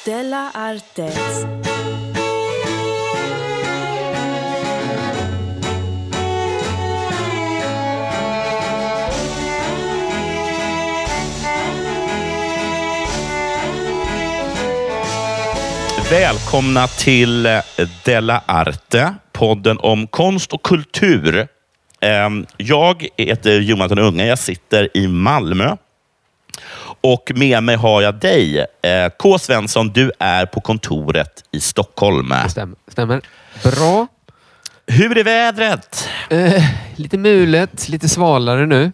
Della Artes. Välkomna till Della Arte, podden om konst och kultur. Jag heter Jonathan Unge, jag sitter i Malmö. Och med mig har jag dig, K. Svensson. Du är på kontoret i Stockholm. Det stämmer. Bra. Hur är vädret? Lite mulet, lite svalare nu.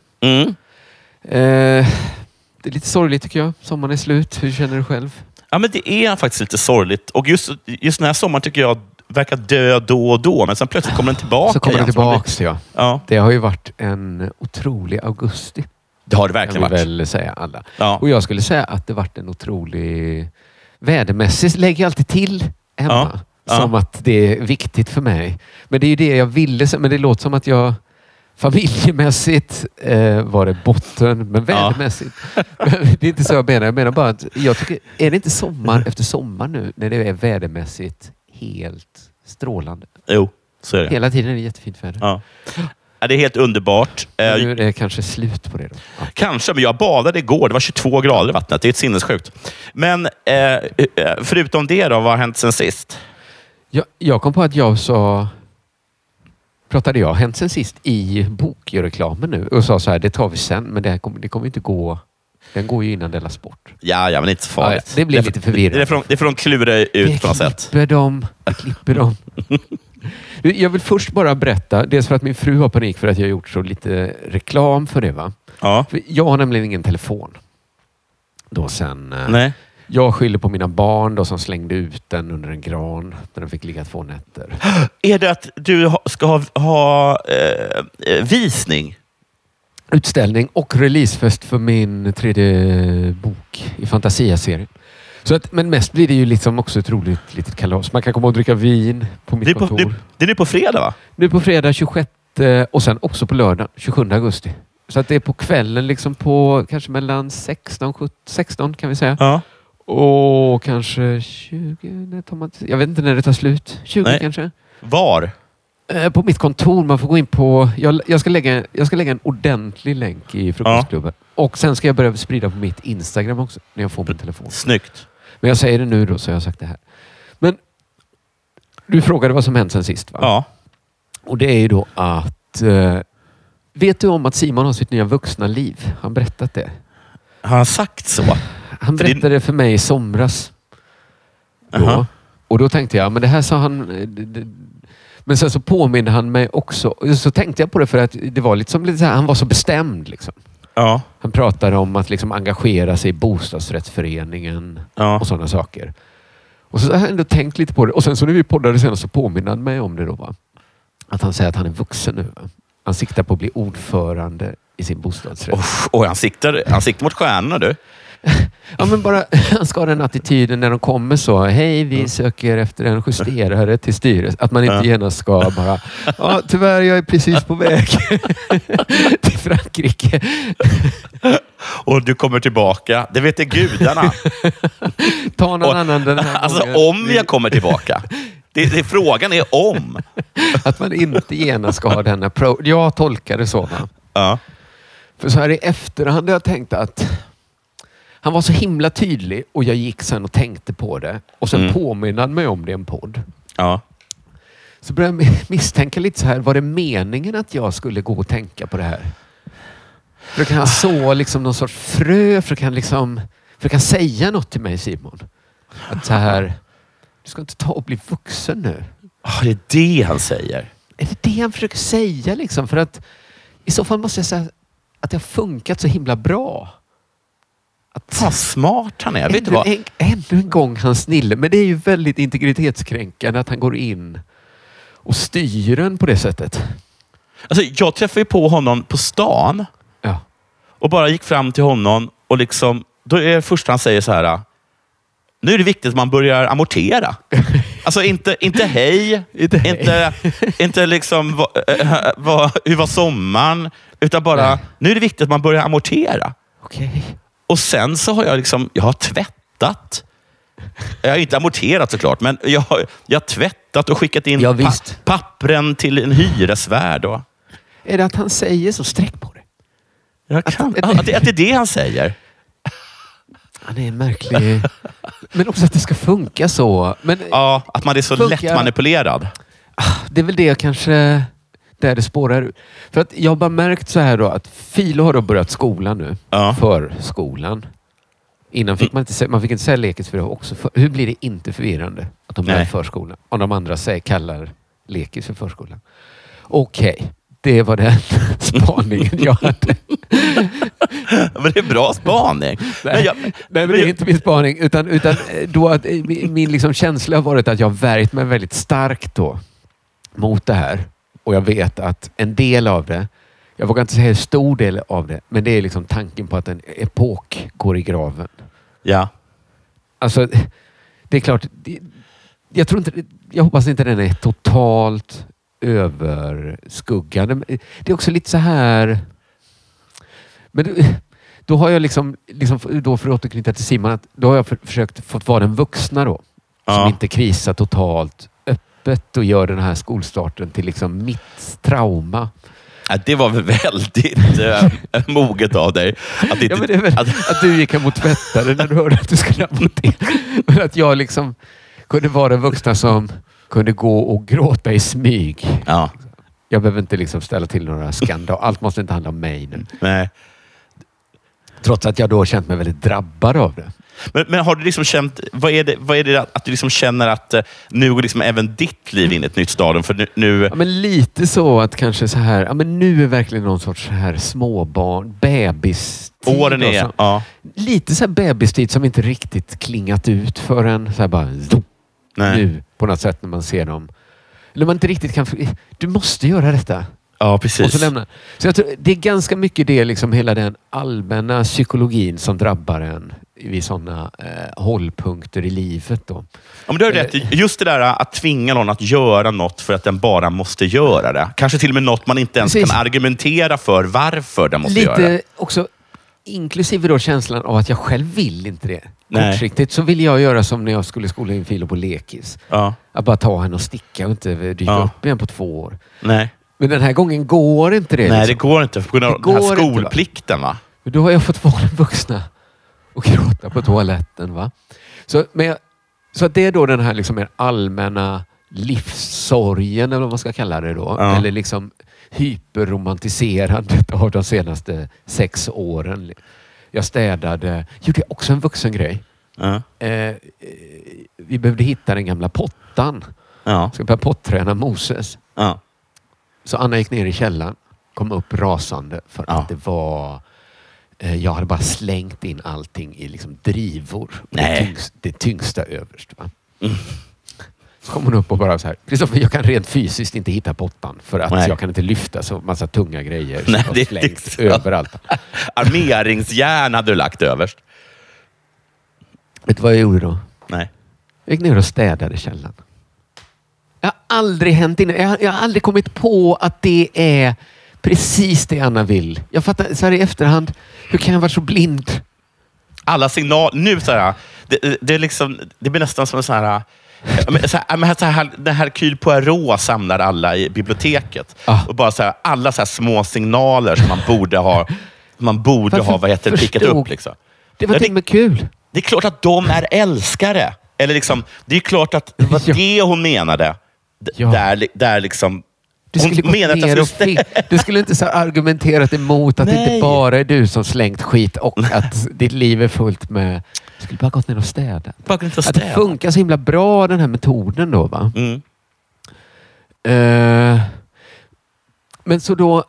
Det är lite sorgligt tycker jag. Sommaren är slut. Hur känner du själv? Ja, men det är faktiskt lite sorgligt. Och just den här sommaren tycker jag verkar dö då och då. Men sen plötsligt kommer den tillbaka. Så kommer den tillbaka, ja. Ja. Det har ju varit en otrolig augusti. Det har det verkligen varit. Kan vi väl säga alla. Ja. Och jag skulle säga att det varit en otrolig... Vädermässigt lägger jag alltid till hemma. Ja. Som att det är viktigt för mig. Men det är ju det jag ville. Men det låter som att jag... Familjemässigt var det botten, men vädermässigt. Det är inte så jag menar. Jag menar bara att jag tycker, är det inte sommar efter sommar nu när det är vädermässigt helt strålande? Jo, så är det. Hela tiden är det jättefint väder. Ja. Ja, det är helt underbart. Nu är det kanske slut på det då. Ja. Kanske, men jag badade igår. Det var 22 grader i vattnet. Det är ett sinnessjukt. Men förutom det då, vad har hänt sen sist? Jag kom på att jag sa... Pratade jag hänt sen sist i bokreklamen nu och sa så här, det tar vi sen, men det kommer inte gå. Den går ju innan Della Sport. Ja, men inte så farligt. Ja, det blir lite förvirrande. Det får de klura ut på något sätt. Det klipper dem. Jag vill först bara berätta, dels för att min fru har panik för att jag har gjort så lite reklam för det, va? Ja. För jag har nämligen ingen telefon. Då sen... Nej. Jag skyller på mina barn då, som slängde ut den under en gran när den fick ligga 2 nätter. Är det att du ska ha visning? Utställning och releasefest för min 3D bok i Fantasia-serien. Så att, men mest blir det ju liksom också ett roligt litet kalas. Man kan komma och dricka vin på mitt kontor. Det är nu på fredag, va? Nu på fredag 26 och sen också på lördag 27 augusti. Så att det är på kvällen liksom på kanske mellan 16 kan vi säga. Ja. Och kanske 20, jag vet inte när det tar slut. 20 Nej. kanske. Var? På mitt kontor. Man får gå in på... Jag ska lägga en ordentlig länk i frukostklubben. Ja. Och sen ska jag börja sprida på mitt Instagram också. När jag får min telefon. Snyggt. Men jag säger det nu då, så jag har sagt det här. Men du frågade vad som hänt sen sist, va? Ja. Och det är ju då att... vet du om att Simon har sitt nya vuxna liv? Har han berättat det? Har han sagt så? Han berättade det för mig i somras. Då. Och då tänkte jag, men det här sa han... Men sen så påminner han mig också. Så tänkte jag på det för att det var lite så här, han var så bestämd liksom. Ja. Han pratade om att liksom engagera sig i bostadsrättsföreningen och sådana saker. Och så har jag ändå tänkt lite på det. Och sen så när vi poddade sen så påminner han mig om det då, va? Att han säger att han är vuxen nu, va? Han siktar på att bli ordförande i sin bostadsrätt. Och han siktar mot stjärnorna, du. Ja, men bara han ska ha den attityden när de kommer så. Hej, vi söker efter en justerare till styret. Att man inte genast ska bara... Ja, tyvärr, jag är precis på väg till Frankrike. Och du kommer tillbaka. Det vet gudarna. Ta någon annan den här alltså, gången. om jag kommer tillbaka. Frågan är om. Att man inte genast ska ha den här... Jag tolkar det så. Va? Ja. För så här i efterhand har jag tänkt att... Han var så himla tydlig och jag gick sen och tänkte på det. Och sen påminnade han mig om det i en podd. Ja. Så började jag misstänka lite så här. Var det meningen att jag skulle gå och tänka på det här? Försöker han så liksom någon sorts frö? Försöker han säga något till mig, Simon? Att så här... Du ska inte ta och bli vuxen nu. Det är det han säger. Är det det han försöker säga liksom? För att i så fall måste jag säga att det har funkat så himla bra. Vad smart han är. Vet du vad? Ännu en gång hans snille. Men det är ju väldigt integritetskränkande att han går in och styr en på det sättet. Alltså, jag träffade ju på honom på stan. Ja. Och bara gick fram till honom och liksom... Då är det först han säger så här... Nu är det viktigt att man börjar amortera. Alltså inte hej. inte liksom... hur var sommaren? Utan bara... Nej. Nu är det viktigt att man börjar amortera. Okej. Och sen så har jag har tvättat Jag har inte amorterat såklart, men jag har tvättat och skickat in pappren till en hyresvärd. Och... Är det att han säger så? Sträck på det. Att det är det han säger. Han är märklig. Men också att det ska funka så. Men ja, att man är så lätt manipulerad. Det är väl det kanske där det spårar. För att jag har bara märkt så här då att Filo har då börjat skolan nu. Ja. Förskolan. Innan fick man fick inte säga lekis för det också. Hur blir det inte förvirrande att de börjar förskolan? Om de andra kallar lekis för förskolan. Okej. Det var den spaningen jag hade. Men det är bra spaning. Nej, men det är inte min spaning. Utan då att min liksom känsla har varit att jag har värjt mig väldigt starkt då mot det här. Och jag vet att en del av det, jag vågar inte säga en stor del av det, men det är liksom tanken på att en epok går i graven. Ja. Alltså, det är klart, jag hoppas inte den är totalt överskuggande. Det är också lite så här... Men då har jag liksom då för att återknyta till Simon, att då har jag försökt få vara den vuxna då. Som inte krisar totalt öppet och gör den här skolstarten till liksom mitt trauma. Ja, det var väldigt moget av dig. Att du gick hem och tvättade när du hörde att du skulle amortera. Men att jag liksom kunde vara den vuxna som kunde gå och gråta i smyg. Ja. Jag behöver inte liksom ställa till några skandaler. Allt måste inte handla om mig nu. Nej. Trots att jag då känt mig väldigt drabbad av det. Men har du liksom känt, vad är det att du liksom känner att nu går liksom även ditt liv in i ett nytt stadium? För nu... Ja, men lite så att kanske så här, ja, men nu är verkligen någon sorts så här småbarn, bebistid. Åren är, ja. Lite så här bebistid som inte riktigt klingat ut förrän så här bara nu på något sätt när man ser dem. Eller man inte riktigt kan, du måste göra detta. Ja, precis. Och så lämna. Så jag tror, det är ganska mycket det, liksom hela den allmänna psykologin som drabbar en vid sådana hållpunkter i livet då. Ja, men du har rätt. Just det där att tvinga någon att göra något för att den bara måste göra det. Kanske till och med något man inte ens kan argumentera för varför den måste göra det. Lite också inklusive då känslan av att jag själv vill inte det. Kortsiktigt så vill jag göra som när jag skulle skola in Filo på lekis. Ja. Att bara ta henne och sticka och inte dyka upp igen på 2 år. Nej. Men den här gången går inte det. Nej, liksom. Det går inte på grund av den här skolplikten, va? Men då har jag fått vara den vuxna och gråta på toaletten, va? Så att det är då den här liksom mer allmänna livssorgen, eller vad man ska kalla det då. Ja. Eller liksom hyperromantiserandet av de senaste 6 åren. Jag gjorde också en vuxen grej. Ja. Vi behövde hitta den gamla pottan. Ja. Ska börja potträna Moses. Ja. Så Anna gick ner i källaren, kom upp rasande för att det var... Jag hade bara slängt in allting i liksom drivor. Det tyngsta överst. Va? Mm. Så kom hon upp och bara så här, Kristoffer, jag kan rent fysiskt inte hitta pottan för att jag kan inte lyfta så massa tunga grejer som har slängts överallt. Armeringsjärn hade du lagt överst. Vet du vad jag gjorde då? Nej. Jag gick ner och städade källaren. Jag har aldrig hänt innan. Jag har aldrig kommit på att det är precis det Anna vill. Jag fattar så här i efterhand, hur kan jag vara så blind? Alla signaler, nu så här, det är liksom, det blir nästan som en så här, det här Hercule Poirot samlar alla i biblioteket. Och bara så här, alla så här små signaler som man borde ha pickat upp. Liksom. Det var till med kul. Det är klart att de är älskare. Eller liksom, det är klart att det var det hon menade. Där liksom... Du skulle inte så argumenterat emot att det inte bara är du som slängt skit och att ditt liv är fullt med... Du skulle bara gått ner och städa. Att det funkar så himla bra, den här metoden då, va? Mm. Men så då...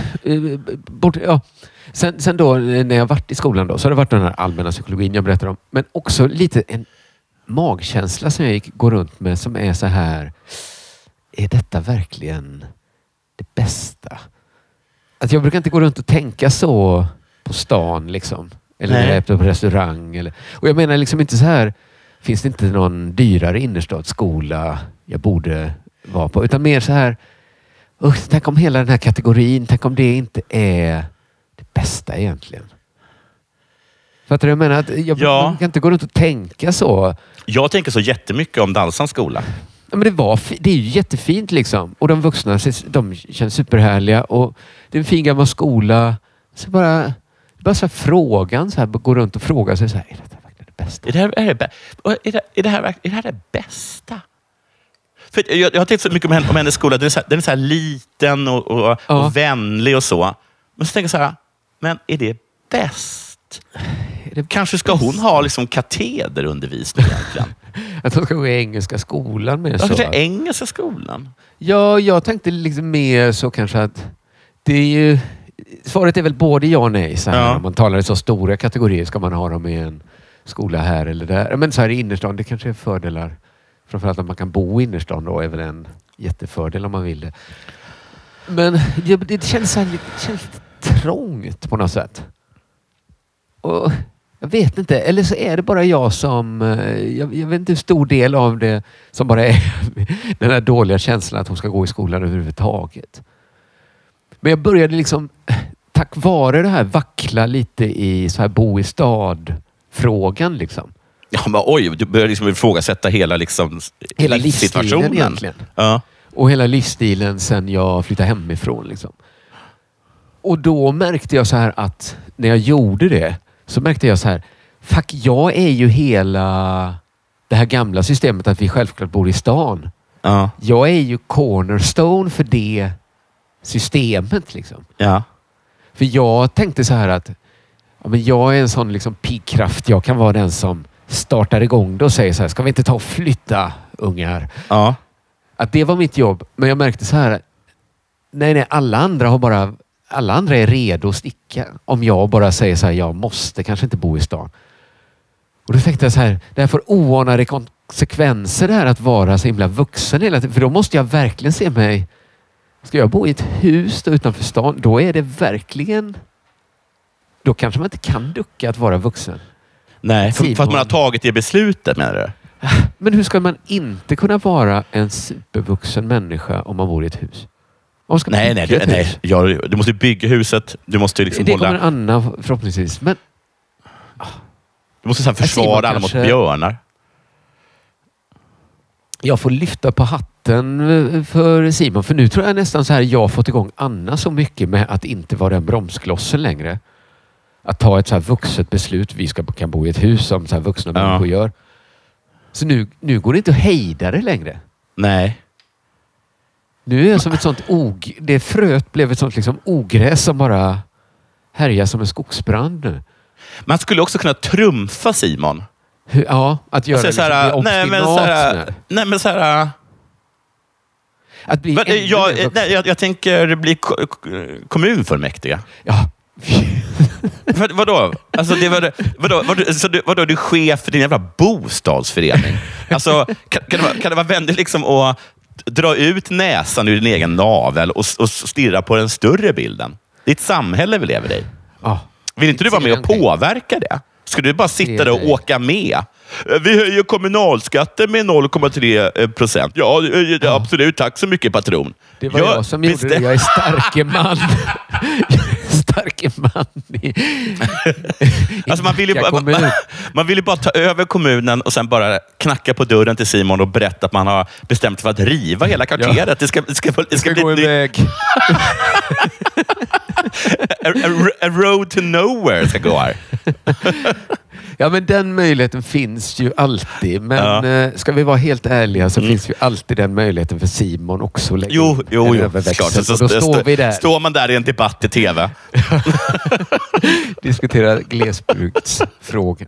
Sen då, när jag varit i skolan då, så har det varit den här allmänna psykologin jag berättar om. Men också lite en magkänsla som jag går runt med som är så här... Är detta verkligen det bästa? Att jag brukar inte gå runt och tänka så på stan liksom. Eller när jag är på restaurang. Och jag menar liksom inte så här, finns det inte någon dyrare innerstadsskola jag borde vara på? Utan mer så här, tänk om hela den här kategorin, tänk om det inte är det bästa egentligen. Fattar du? Jag menar att jag kan inte gå runt och tänka så. Jag tänker så jättemycket om Dalsans skola. Ja, men det är ju jättefint liksom. Och de vuxna, de känns superhärliga. Och det är en fin gammal skola. Så bara så här frågan, så här, gå runt och fråga sig så här, är det verkligen det bästa? Är det här det bästa? För jag har tänkt så mycket om hennes skola. Den är så här liten och vänlig och så. Men så tänker jag så här, men är det bäst? Kanske ska hon ha liksom katederundervisning egentligen? Att hon ska gå i engelska skolan med så. Kanske engelska skolan? Ja, jag tänkte liksom mer så kanske att det är ju... Svaret är väl både ja och nej. Så här, om man talar i så stora kategorier, ska man ha dem i en skola här eller där. Men så här i innerstan, det kanske är fördelar. Framförallt att man kan bo i innerstan då är väl en jättefördel om man vill det. Men det känns så här, det känns lite trångt på något sätt. Och jag vet inte, eller så är det bara jag som... Jag vet inte hur stor del av det som bara är den här dåliga känslan att hon ska gå i skolan överhuvudtaget. Men jag började liksom, tack vare det här, vackla lite i så här bo i stad-frågan liksom. Ja, men du börjar liksom ifrågasätta hela livssituationen egentligen. Ja. Och hela livsstilen sen jag flyttade hemifrån liksom. Och då märkte jag så här att när jag gjorde det så märkte jag så här, fuck, jag är ju hela det här gamla systemet att vi självklart bor i stan. Ja. Jag är ju cornerstone för det systemet liksom. Ja. För jag tänkte så här att men jag är en sån liksom pigkraft. Jag kan vara den som startar igång det och säger så här, ska vi inte ta och flytta ungar? Ja. Att det var mitt jobb. Men jag märkte så här, nej, alla andra är redo att sticka. Om jag bara säger så här, jag måste kanske inte bo i stan. Och då tänkte jag så här, det här får oanade konsekvenser det här att vara så himla vuxen hela tiden. För då måste jag verkligen se mig, ska jag bo i ett hus då utanför stan, då är det verkligen, då kanske man inte kan ducka att vara vuxen. Nej, för att man har tagit det beslutet, menar du? Men hur ska man inte kunna vara en supervuxen människa om man bor i ett hus? Nej. Du måste bygga huset. Du måste liksom det kommer Anna förhoppningsvis. Men du måste sen försvara alla mot björnar. Jag får lyfta på hatten för Simon. För nu tror jag nästan så här, jag har fått igång Anna så mycket med att inte vara en bromsklossen längre. Att ta ett så här vuxet beslut. Vi kan bo i ett hus som så här vuxna människor gör. Så nu går det inte att hejda det längre. Nej. Nu är det som ett sånt det fröet blev ett sånt liksom ogräs som bara härjar som en skogsbrand nu. Man skulle också kunna trumfa Simon. Ja, att göra alltså, liksom, nej men så här. Att bli jag tänker bli kommunfullmäktige. Ja. Vadå? Alltså vadå? Du är chef för din jävla bostadsförening. Alltså, kan det vara vänligt liksom att dra ut näsan ur din egen navel och stirra på den större bilden? Det är ett samhälle vi lever i. Vill inte du vara med och påverka det? Ska du bara sitta där och åka med? Vi höjer kommunalskatten med 0,3%. Ja, absolut. Tack så mycket, patron. Det var jag som gjorde det. Jag är starke man. Alltså man vill ju bara ta över kommunen och sen bara knacka på dörren till Simon och berätta att man har bestämt för att riva hela kvarteret. Ja. Det ska gå iväg. A road to nowhere ska gå här. Ja, men den möjligheten finns ju alltid. Men ska vi vara helt ärliga så finns ju alltid den möjligheten för Simon också. Jo, klart. Så då står vi där. Står man där i en debatt i tv. Diskutera glesbygdsfrågan.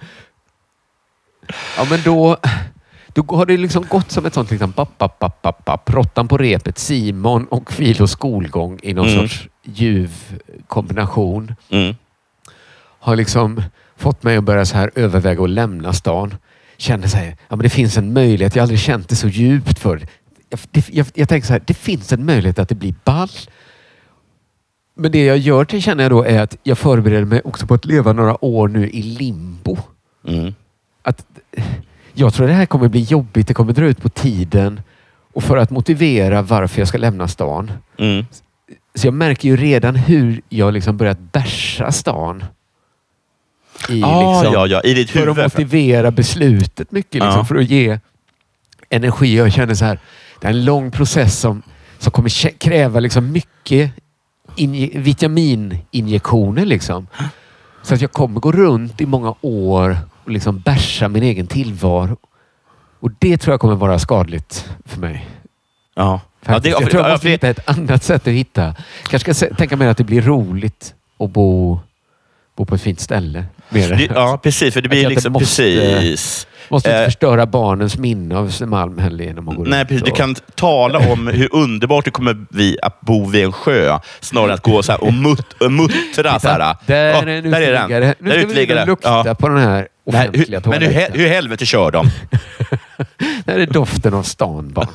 Ja, men då har det liksom gått som ett sånt liksom råttan på repet. Simon och fil och skolgång i någon sorts ljuv kombination. Har liksom fått mig att börja så här överväga att lämna stan. Känner så här, ja men det finns en möjlighet. Jag har aldrig känt det så djupt för. Jag tänker så här, det finns en möjlighet att det blir ball. Men det jag gör känner jag då är att jag förbereder mig också på att leva några år nu i limbo. Att jag tror att det här kommer bli jobbigt. Det kommer dra ut på tiden. Och för att motivera varför jag ska lämna stan. Så jag märker ju redan hur jag liksom börjat bärsa stan. I ditt huvud. För att motivera beslutet mycket. Liksom, för att ge energi. Jag känner så här, det är en lång process som kommer kräva liksom mycket vitamininjektioner. Liksom. Så att jag kommer gå runt i många år och liksom bärsa min egen tillvaro. Och det tror jag kommer vara skadligt för mig. Ja. Jag tror jag måste hitta ett annat sätt att hitta. Kanske ska tänka mig att det blir roligt att bo på ett fint ställe. Ja, precis. För det blir liksom precis... Måste inte förstöra barnens minne av Malmhäll genom att gå Nej, precis. Du kan tala om hur underbart det kommer bli att bo vid en sjö. Snarare att gå så här och muttra. Så här. Där är en uteliggare. Nu ska vi lukta på den här offentliga toaletten. Men hur helvete kör de? Det här är doften av stan, barn.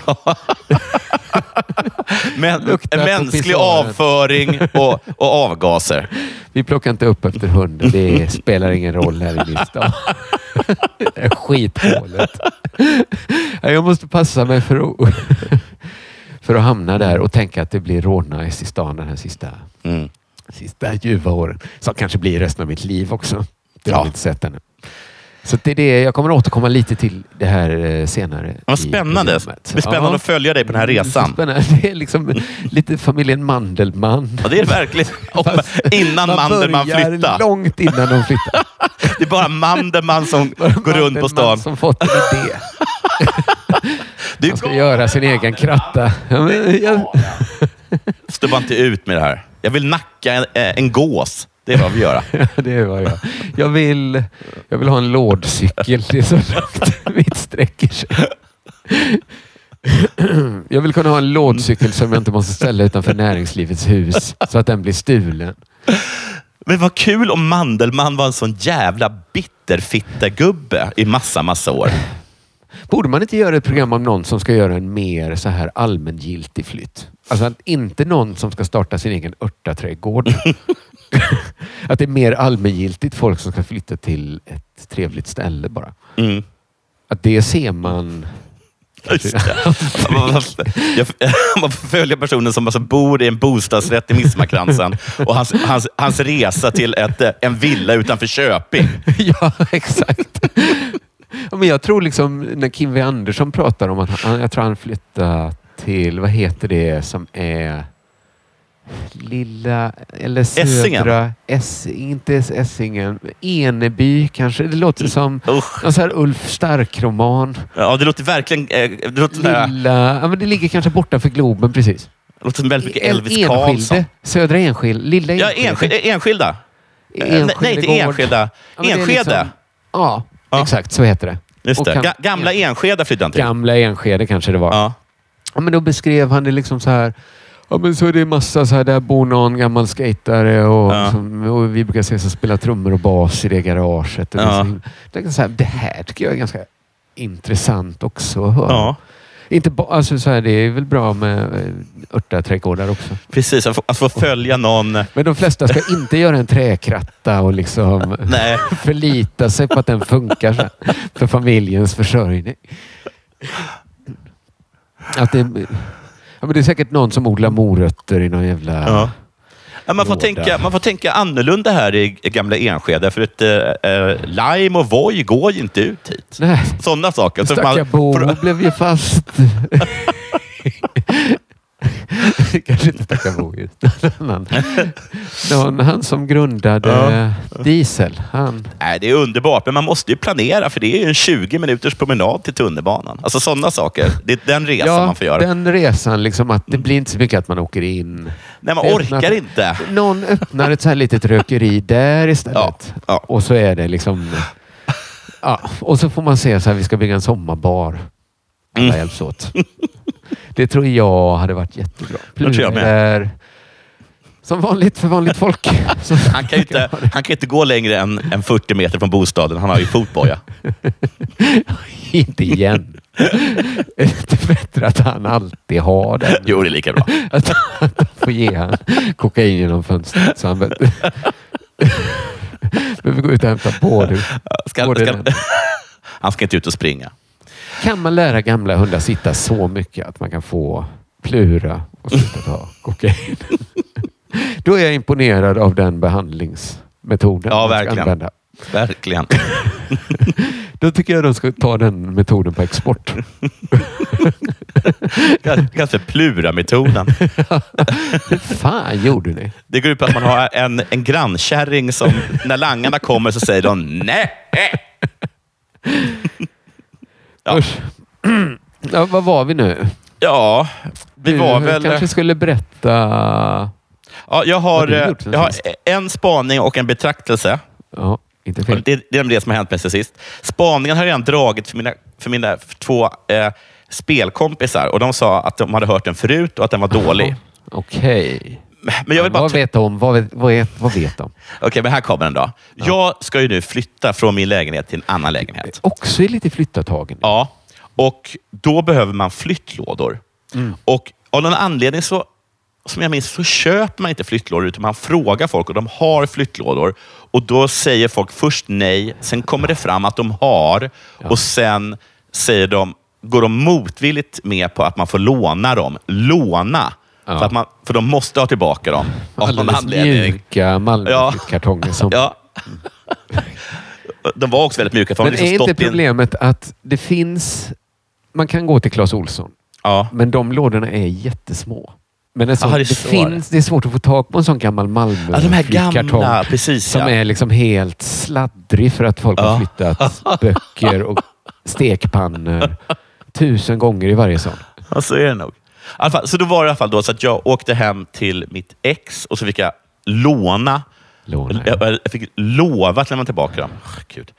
Mänsklig avföring och avgaser. Vi plockar inte upp efter hunden. Det spelar ingen roll här i min stad. Det är skithålet. Jag måste passa mig för att hamna där och tänka att det blir rånice i stan den här sista ljuva åren. Som kanske blir resten av mitt liv också. Det har jag inte sett ännu. Så det är det. Jag kommer att återkomma lite till det här senare. Vad spännande. Det blir spännande att följa dig på den här resan. Det är liksom lite familjen Mandelmann. Ja, det är verkligen. Innan Mandelmann flyttar. Långt innan de flyttar. Det är bara Mandelmann som går runt på stan. Som fått en idé. Han ska göra sin egen kratta. Stå bara inte ut med det här. Jag vill nacka en gås. Det är vad vi gör. Det är vad jag vill ha en lådcykel. Det är så långt mitt sträcker sig. Jag vill kunna ha en lådcykel som jag inte måste ställa utanför näringslivets hus så att den blir stulen. Men vad kul om Mandelmann var en sån jävla bitterfittegubbe i massa år. Borde man inte göra ett program om någon som ska göra en mer så här allmängiltig flytt? Alltså att inte någon som ska starta sin egen örtaträdgård. Att det är mer allmängiltigt folk som ska flytta till ett trevligt ställe bara. Mm. Att det ser man... Man följer personen som alltså bor i en bostadsrätt i Midsommarkransen och hans resa till en villa utanför Köping. Ja, exakt. Ja, men jag tror liksom när Kim V. Andersson pratar om att jag tror han flyttar till, vad heter det som är lilla eller södra inte Essingen, Eneby kanske. Det låter som en sån här Ulf Stark-roman. Ja, det låter verkligen ja, men det ligger kanske borta för Globen precis. Det låter som väldigt mycket Elvis Karlsson. Södra Enskilda, lilla Enskilda. Ja, Enskilda. Nej, inte Enskilda. Enskede. Liksom, ja, exakt så heter det. Just det. Gamla Enskede flyttade han till. Gamla Enskede kanske det var. Ja. Ja, men då beskrev han det liksom så här. Ja, men så är det massa så här, där bor någon gammal skatare och vi brukar ses och spela trummor och bas i det garaget. Och det här tycker jag är ganska intressant också att höra. Ja. Inte alltså så här, det är väl bra med örtaträdgårdar också. Precis, att få följa någon. Men de flesta ska inte göra en träkratta och liksom förlita sig på att den funkar så här, för familjens försörjning. Att men det är säkert någon som odlar morötter i någon jävla... Ja, man får tänka annorlunda här i gamla Enskede. För att lime och Voi går ju inte ut hit. Nej. Sådana saker. Stackar Bo blev ju fast. Kanske inte stackar Bo just. Han som grundade Diesel. Nej, det är underbart. Men man måste ju planera. För det är ju en 20 minuters promenad till tunnelbanan. Alltså sådana saker. Det är den resan man får göra. Den resan. Liksom att det blir inte så mycket att man åker in. Nej, man orkar inte. Någon öppnar ett så här litet rökeri där istället. Ja. Och så är det liksom... Ja. Och så får man se så här, vi ska bygga en sommarbar. Alla hjälps åt. Det tror jag hade varit jättebra. Plurer som vanligt för vanligt folk. Han kan inte gå längre än 40 meter från bostaden. Han har ju fotboja. Inte igen. Det är bättre att han alltid har den. Jo, det är lika bra. Att få ge han kokain genom fönstret. Så han behöver gå ut och hämta både han ska inte ut och springa. Kan man lära gamla hundar sitta så mycket att man kan få plura och sluta ta kokain? Då är jag imponerad av den behandlingsmetoden. Ja, verkligen. Verkligen. Då tycker jag de ska ta den metoden på export. Kanske Plura-metoden. Hur fan gjorde ni? Det går ut på att man har en grannkärring som när langarna kommer så säger de nej. Ja. Usch. Ja, vad var vi nu? Ja, vi var väl... kanske skulle berätta... Ja, jag har en spaning och en betraktelse. Ja, inte fel. Det är det som har hänt mig sist. Spaningen har redan dragit för mina 2 spelkompisar och de sa att de hade hört den förut och att den var dålig. Okej. Men jag vill bara... Vad vet de? Vad vet de? Okej, men här kommer den då. Ja. Jag ska ju nu flytta från min lägenhet till en annan lägenhet. Också är lite flyttatagen. Ja, och då behöver man flyttlådor. Och av någon anledning så, som jag minns, så köper man inte flyttlådor utan man frågar folk och de har flyttlådor. Och då säger folk först nej, sen kommer det fram att de har och sen går de motvilligt med på att man får låna dem. Låna. Ja. För de måste ha tillbaka dem. Alldeles mjuka Malmöflyttkartonger som... Ja. De var också väldigt mjuka. Men är inte problemet att det finns... Man kan gå till Clas Ohlson. Ja. Men de lådorna är jättesmå. Men det är svårt att få tag på en sån gammal Malmö-flyttkartong. Precis. Som är liksom helt sladdrig för att folk har flyttat böcker och stekpannor 1000 gånger i varje sån. Ja, så är det nog. Så då var det i alla fall då så att jag åkte hem till mitt ex och så fick jag låna. Jag fick lova att lämna tillbaka dem. Gud.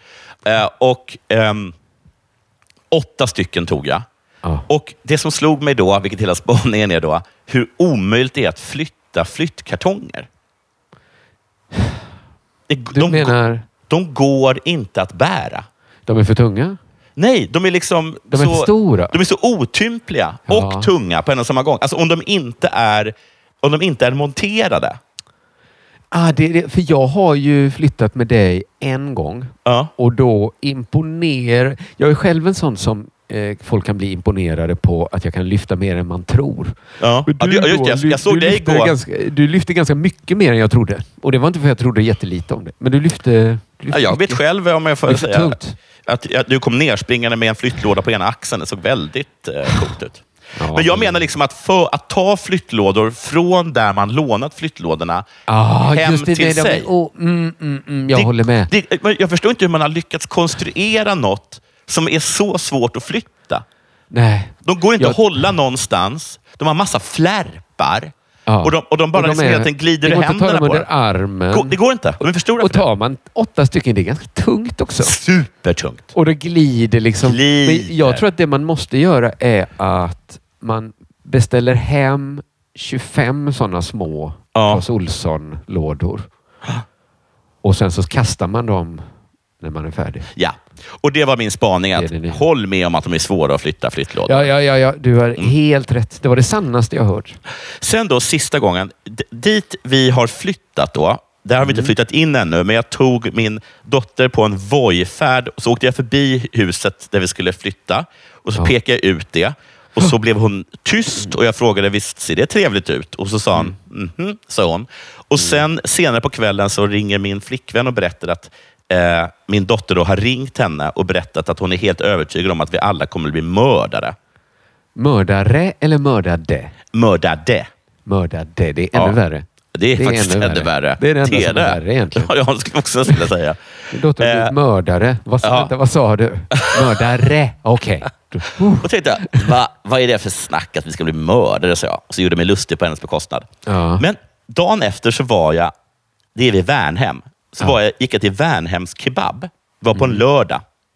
8 stycken tog jag. Och det som slog mig då, vilket hela spaningen är då, hur omöjligt det är att flytta flyttkartonger. De går inte att bära. De är för tunga? Nej, de är liksom för stora. De är så otympliga och tunga på en och samma gång. Alltså om de inte är monterade. För jag har ju flyttat med dig en gång. Och då jag är själv en sån som folk kan bli imponerade på att jag kan lyfta mer än man tror. Ja. Jag såg dig igår. Du lyfte ganska mycket mer än jag trodde. Och det var inte för att jag trodde jättelite om det. Men du lyfte jag vet själv om jag får säga tungt. Att du kom nerspringande med en flyttlåda på ena axeln. Det såg väldigt coolt ut. Ja, men jag menar liksom att ta flyttlådor från där man lånat flyttlådorna hem till sig. Jag håller med. Jag förstår inte hur man har lyckats konstruera något som är så svårt att flytta. Nej. De går inte att hålla någonstans. De har massa flärpar. Ja. Och de bara hela tiden glider i händerna på dem under armen. Det går inte. De är för stora. Och tar man 8 stycken, det är ganska tungt också. Supertungt. Och det glider liksom. Men jag tror att det man måste göra är att man beställer hem 25 sådana små Clas Ohlson-lådor. Och sen så kastar man dem när man är färdig. Ja, och det var min spaning. Håll med om att de är svåra att flytta flyttlådor. Ja. Du har helt rätt. Det var det sannaste jag hört. Sen då, sista gången. Dit vi har flyttat då. Där har vi inte flyttat in ännu, men jag tog min dotter på en vojfärd. Så åkte jag förbi huset där vi skulle flytta. Och så pekade jag ut det. Och så blev hon tyst och jag frågade, visst ser det trevligt ut? Och så sa hon, sa hon. Och sen senare på kvällen så ringer min flickvän och berättar att min dotter då har ringt henne och berättat att hon är helt övertygad om att vi alla kommer att bli mördare. Mördare eller mördade? Mördade. Mördade, det är ännu värre. Det är faktiskt ännu värre. Det är det enda som är värre egentligen. Ja, jag skulle också vilja säga. Min dotter blev mördare. Vad sa du? Mördare. Okej. Och tänkte jag, vad är det för snack att vi ska bli mördare, sa jag. Och så gjorde jag mig lustig på hennes bekostnad. Ja. Men dagen efter så var jag, det är vid Värnhem, gick jag till Värnhems kebab. Det var på en lördag.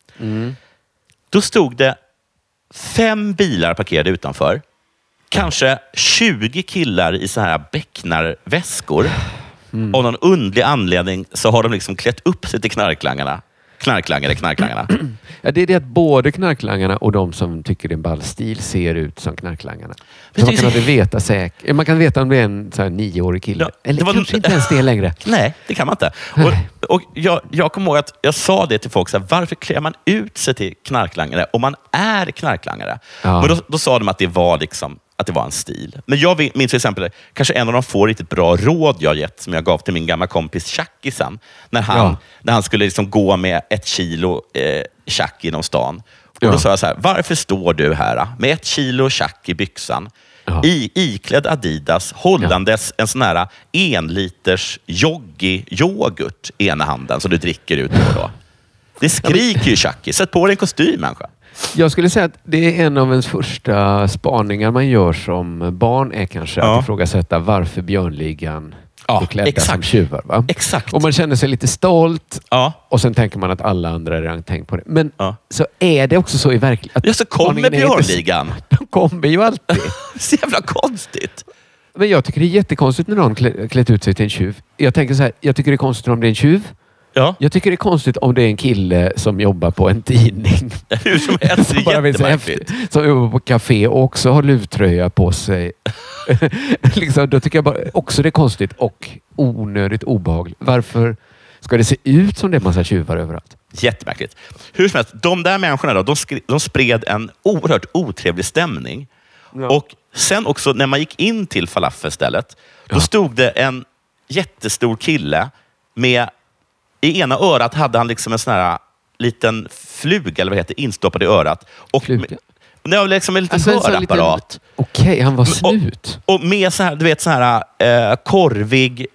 Då stod det 5 bilar parkerade utanför. Kanske 20 killar i så här becknarväskor. Av någon underlig anledning så har de liksom klätt upp sig till knarklangarna. Knarklangarna. Ja, det är det att både knarklangarna och de som tycker det är en ball stil ser ut som knarklangarna. Så man kan aldrig veta säkert. Man kan veta om det är en så här 9-årig kille. Ja, eller kanske inte ens det längre. Nej, det kan man inte. Och jag kommer ihåg att jag sa det till folk. Så här, varför klär man ut sig till knarklangare om man är knarklangare? Ja. Men då sa de att det var liksom att det var en stil. Men jag minns till exempel kanske en av de få riktigt bra råd jag gett som jag gav till min gamla kompis Tjackisen. När han skulle liksom gå med 1 kilo tjack genom stan. Och då sa jag så här, varför står du här med 1 kilo tjack i byxan? Iklädd Adidas, hållandes en sån här 1 liters yoghurt i ena handen som du dricker ut då. Det skriker ju Chucky. Sätt på dig en kostym, människa. Jag skulle säga att det är en av ens första spaningar man gör som barn är kanske att ifrågasätta varför Björnligan är klädda som tjuvar. Va? Exakt. Och man känner sig lite stolt och sen tänker man att alla andra redan tänkt på det. Men så är det också så i verkligheten. Ja, så kommer Björnligan. De kommer ju alltid. Så jävla konstigt. Men jag tycker det är jättekonstigt när någon klätt ut sig till en tjuv. Jag tänker så här, jag tycker det är konstigt om det är en tjuv. Ja. Jag tycker det är konstigt om det är en kille som jobbar på en tidning. Hur som helst, det är jättemärkligt. Som jobbar på café och också har luvtröja på sig. Liksom, då tycker jag bara också det är konstigt och onödigt obehagligt. Varför ska det se ut som det är massa tjuvar överallt? Jättemärkligt. Hur som helst, de där människorna då, de spred en oerhört otrevlig stämning. Ja. Och sen också när man gick in till falafelstället, då stod det en jättestor kille med, i ena örat hade han liksom en sån här liten fluga, eller vad heter, instoppad i örat. Och det var liksom en liten hörapparat. Okej, han var snut. Och med så här, du vet, så här korvig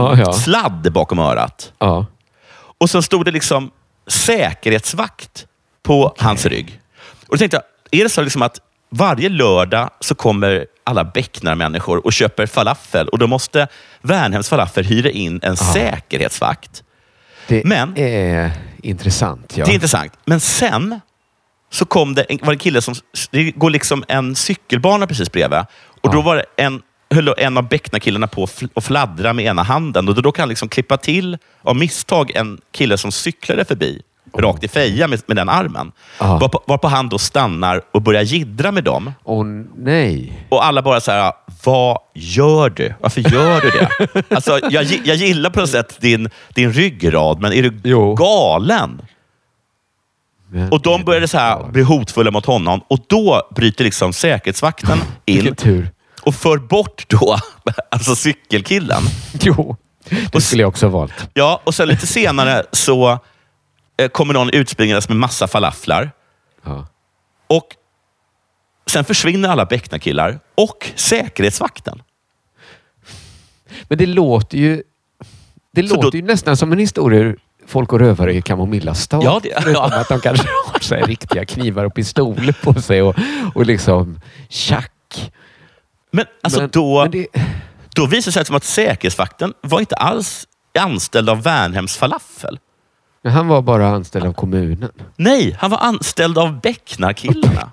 sladd bakom örat. Ja. Och så stod det liksom säkerhetsvakt på hans rygg. Och då tänkte jag, är det så liksom att varje lördag så kommer alla Becknar-människor och köper falafel och då måste Värnhems falafel hyra in en säkerhetsvakt? Det är intressant. Ja. Det är intressant. Men sen så var det en kille som... Det går liksom en cykelbana precis bredvid. Och då var det höll en av Becknar-killarna på att fladdra med ena handen. Och då kan han liksom klippa till av misstag en kille som cyklade förbi rakt i feja med den armen. Varpå han då stannar och börjar jiddra med dem. Nej. Och alla bara så här, vad gör du? Varför gör du det? Alltså, jag gillar på något sätt din ryggrad, men är du galen? Men, och de började så här bli hotfulla mot honom. Och då bryter liksom säkerhetsvakten in och för bort då alltså cykelkillen. Jo, det skulle jag också ha valt. Ja, och sen lite senare så kommer någon utspringandes med massa falaflar. Ja. Och sen försvinner alla Becknar-killar och säkerhetsvakten. Men det låter ju nästan som en historia folk och rövare i Kamomilla stad. Ja, förutom att de kanske har så här riktiga knivar och pistoler på sig och liksom tjack. Men alltså då visar det sig som att säkerhetsvakten var inte alls anställd av Värnhems falafel. Men han var bara anställd av kommunen. Nej, han var anställd av Becknar-killarna.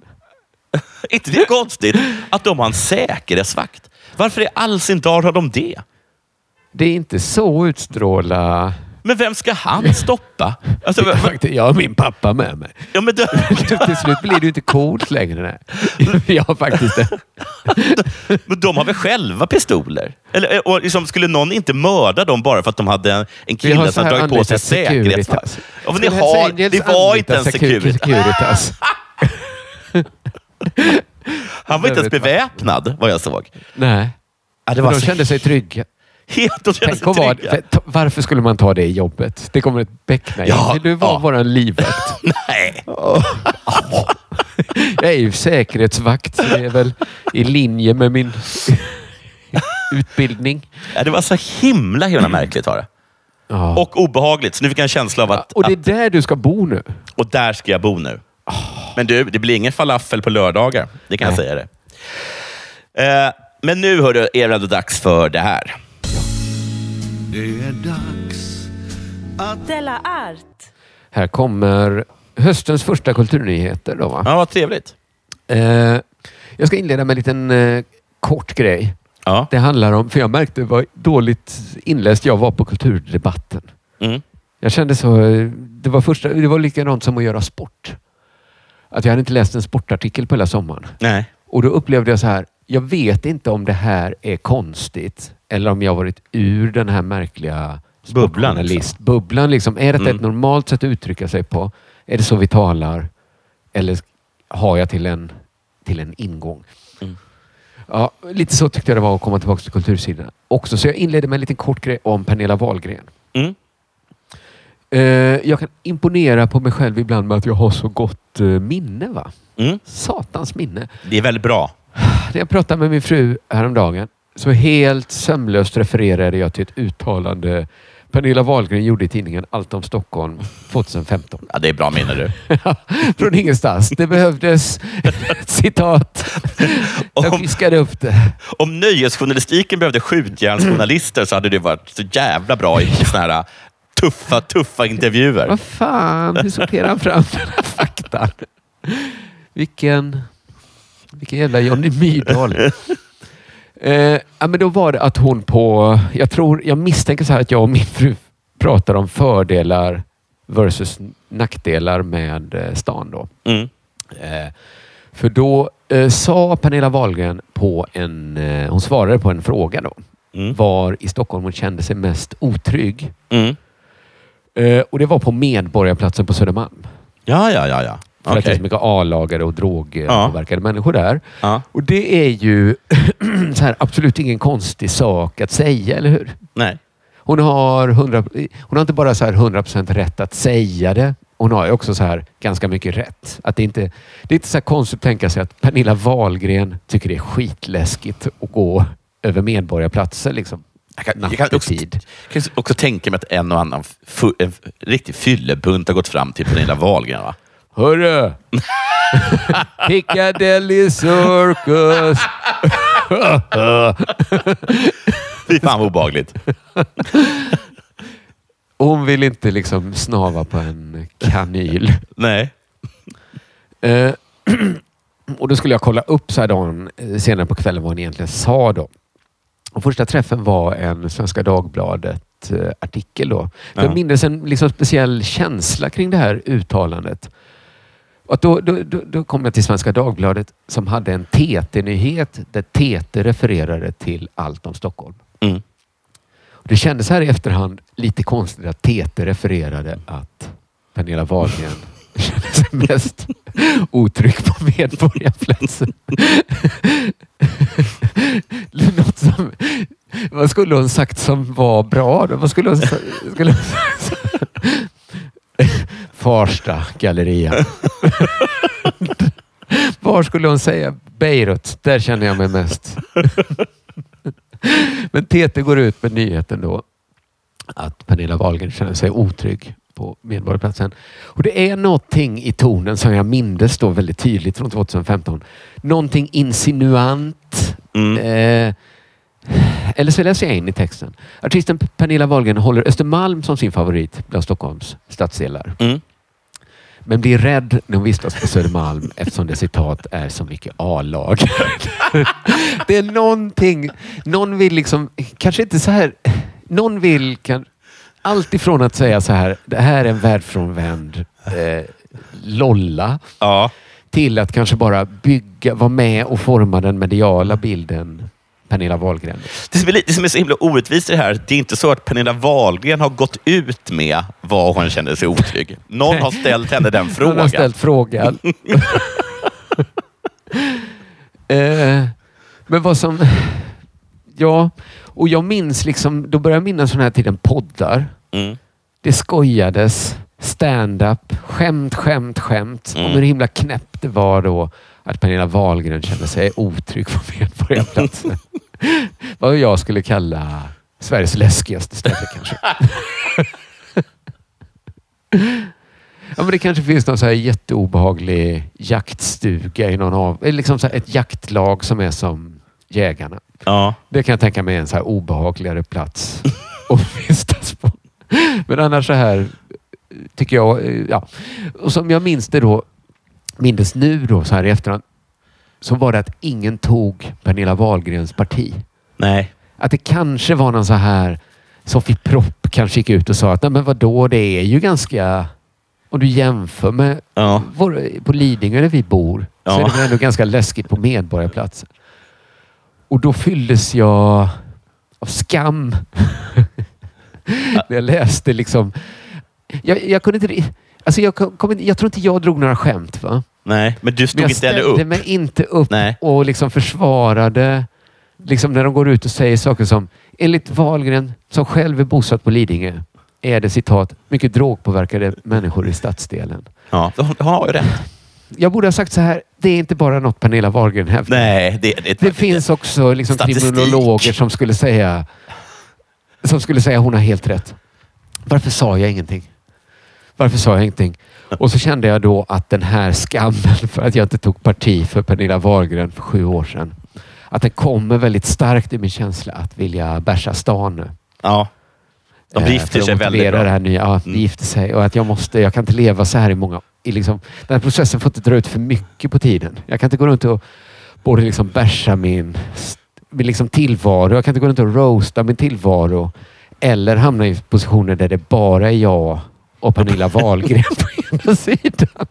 Inte det konstigt att de har en säkerhetsvakt? Varför i all sin dag har de det? Det är inte så utstråla... Men vem ska han stoppa? Alltså, jag har min pappa med mig. Ja, men till slut blir det inte coolt längre. Jag har faktiskt det. Men de har väl själva pistoler? Eller, och liksom, skulle någon inte mörda dem bara för att de hade en kille som dragit på sig säkerhetsvakt? Ja, det var inte en Securitas. Han var inte ens beväpnad, vad jag såg. Nej, ja, det var de kände sig trygga. Varför skulle man ta det i jobbet? Det kommer ett Becknar. Du var bara en livvakt. Nej. Jag är ju säkerhetsvakt, så det är väl i linje med min utbildning. Ja, det var så himla märkligt var det. Och obehagligt. Så nu fick jag en känsla av att... Och det är där du ska bo nu. Och där ska jag bo nu. Men du, det blir ingen falafel på lördagar. Det kan jag säga det. Men nu hörru, är det dags för det här. Det är dags att Della Art. Här kommer höstens första kulturnyheter då, va? Ja, vad trevligt. Jag ska inleda med en liten kort grej. Ja. Det handlar om, för jag märkte vad dåligt inläst jag var på kulturdebatten. Mm. Jag kände så, det var likadant som att göra sport. Att jag hade inte läst en sportartikel på hela sommaren. Nej. Och då upplevde jag så här, jag vet inte om det här är konstigt eller om jag varit ur den här märkliga bubblan liksom. Är det ett normalt sätt att uttrycka sig på? Är det så vi talar? Eller har jag till en ingång? Mm. Ja, lite så tyckte jag det var att komma tillbaka till kultursidorna också. Så jag inledde med en liten kort grej om Pernilla Wahlgren. Mm. Jag kan imponera på mig själv ibland med att jag har så gott minne, va? Mm. Satans minne. Det är väldigt bra. När jag pratade med min fru häromdagen så helt sömlöst refererade jag till ett uttalande Pernilla Wahlgren gjorde i tidningen Allt om Stockholm 2015. Ja, det är bra minne du. Från ingenstans. Det behövdes ett citat. Jag fiskade upp det. Om nöjesjournalistiken behövde skjutjärnsjournalister så hade det varit så jävla bra i såna här tuffa intervjuer. Vad fan, hur sorterar han fram den här faktan? Vilken jävla Johnny Myrdal. Ja, men då var det att hon jag misstänker så här att jag och min fru pratar om fördelar versus nackdelar med stan då. Mm. För då sa Pernilla Wahlgren hon svarade på en fråga då. Mm. Var i Stockholm hon kände sig mest otrygg. Mm. Och det var på Medborgarplatsen på Södermalm. Ja. För att det är så mycket A-lagare och drogpåverkade människor där. Ja. Och det är ju så här, absolut ingen konstig sak att säga, eller hur? Nej. Hon har inte bara så här 100% rätt att säga det. Hon har ju också så här ganska mycket rätt. Att det är inte så här konstigt att tänka sig att Pernilla Wahlgren tycker det är skitläskigt att gå över Medborgarplatser liksom. Jag kan också tänka mig att en och annan en riktig fyllebunt har gått fram till Pernilla Wahlgren, va? Hörru! Piccadilly Circus! Fy fan vad obehagligt. Hon vill inte liksom snava på en kanyl. Nej. Och då skulle jag kolla upp så här dagen senare på kvällen vad hon egentligen sa då. Och första träffen var en Svenska Dagbladet artikel då. Ja. Jag minns en liksom speciell känsla kring det här uttalandet. Och då kom jag till Svenska Dagbladet som hade en TT-nyhet där TT refererade till Allt om Stockholm. Mm. Och det kändes här i efterhand lite konstigt att TT refererade att Pernilla Wahlgren kände sig mest otrygg på Medborgarplatsen. Vad skulle hon sagt som var bra då? Vad skulle hon sagt? Farsta galleria. Var skulle hon säga? Beirut. Där känner jag mig mest. Men TT går ut med nyheten då att Pernilla Wahlgren känner sig otrygg på Medborgarplatsen. Och det är någonting i tonen som jag minns då väldigt tydligt från 2015. Någonting insinuant. Eller så läser jag in i texten. Artisten Pernilla Wahlgren håller Östermalm som sin favorit bland Stockholms stadsdelar. Mm. Men blir rädd när hon vistas på Södermalm eftersom det citat är så mycket A-lag. Det är någonting. Någon vill liksom, kanske inte så här. Någon vill allt ifrån att säga så här, det här är en världsfrånvänd lolla. Ja. Till att kanske bara vara med och forma den mediala bilden Pernilla Wahlgren. Det som är så himla orättvist i det här, det är inte så att Pernilla Wahlgren har gått ut med vad hon kände sig otrygg. Någon har ställt henne den frågan. Någon har ställt frågan. Men vad som... Ja, och jag minns liksom... Då började jag minnas sån här tiden poddar. Mm. Det skojades. Stand-up. Skämt. Om hur himla knäppt det var då att Pernilla Wahlgren kände sig otrygg på Medborgarplatsen. Vad jag skulle kalla Sveriges läskigaste ställe kanske. Ja, men det kanske finns någon så här jätteobehaglig jaktstuga i liksom så här ett jaktlag som är som jägarna. Ja. Det kan jag tänka mig en så här obehagligare plats att vistas på. Men annars så här tycker jag, ja. Och som jag minns nu då så här i efterhand, så var det att ingen tog Pernilla Wahlgrens parti. Nej. Att det kanske var någon så här Sofie Propp kanske gick ut och sa att nej men vadå, det är ju ganska, om du jämför med på Lidingö där vi bor, så är det ändå ganska läskigt på Medborgarplatsen. Och då fylldes jag av skam. När jag läste liksom, jag kunde inte, alltså jag tror inte jag drog några skämt, va? Nej, men du stod inte heller upp. Jag ställde mig inte upp Nej. och liksom försvarade, liksom när de går ut och säger saker som, enligt Wahlgren, som själv är bosatt på Lidingö, är det citat, mycket drogpåverkade människor i stadsdelen. Ja, de har ju rätt. Jag borde ha sagt så här, det är inte bara något Pernilla Wahlgren hävdar. Nej, det finns också liksom kriminologer som skulle säga hon har helt rätt. Varför sa jag ingenting? Och så kände jag då att den här skammen för att jag inte tog parti för Pernilla Wahlgren för 7 år sedan, att den kommer väldigt starkt i min känsla att vilja bärsa stan nu. Ja. De gifter sig väldigt bra. Det här nya, ja, de gifter sig. Och att jag kan inte leva så här i många... den här processen får inte dra ut för mycket på tiden. Jag kan inte gå runt och både liksom bärsa min liksom tillvaro. Jag kan inte gå runt och roasta min tillvaro. Eller hamna i positioner där det bara är jag och Pernilla Wahlgren på ena sidan.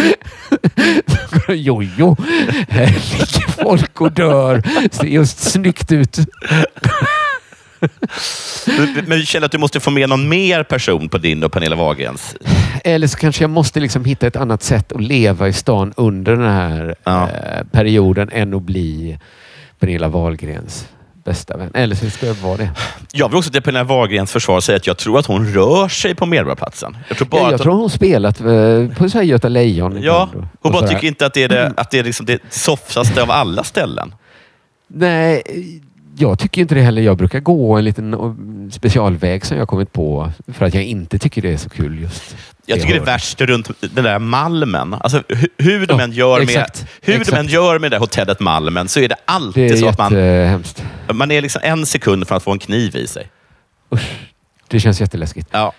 Jojo, här ligger folk och dör. Ser just snyggt ut. Men du känner att du måste få med någon mer person på din och Pernilla Wahlgrens? Eller så kanske jag måste liksom hitta ett annat sätt att leva i stan under den här perioden än att bli Pernilla Wahlgrens bästa vän. Eller så ska jag vara det. Jag vill också till Pernilla Wahlgrens försvar säga att jag tror att hon rör sig på Medborgarplatsen. Jag tror hon spelat på så här Göta Lejon. Ja, hon bara tycker inte att det är liksom det soffsaste av alla ställen. Nej, jag tycker inte det heller. Jag brukar gå en liten specialväg som jag kommit på för att jag inte tycker det är så kul just. Jag tycker det är värst runt den där Malmen. Alltså hur de än gör med det där hotellet Malmen så är det alltid det är så att man är liksom 1 sekund från att få en kniv i sig. Usch, det känns jätteläskigt. Ja.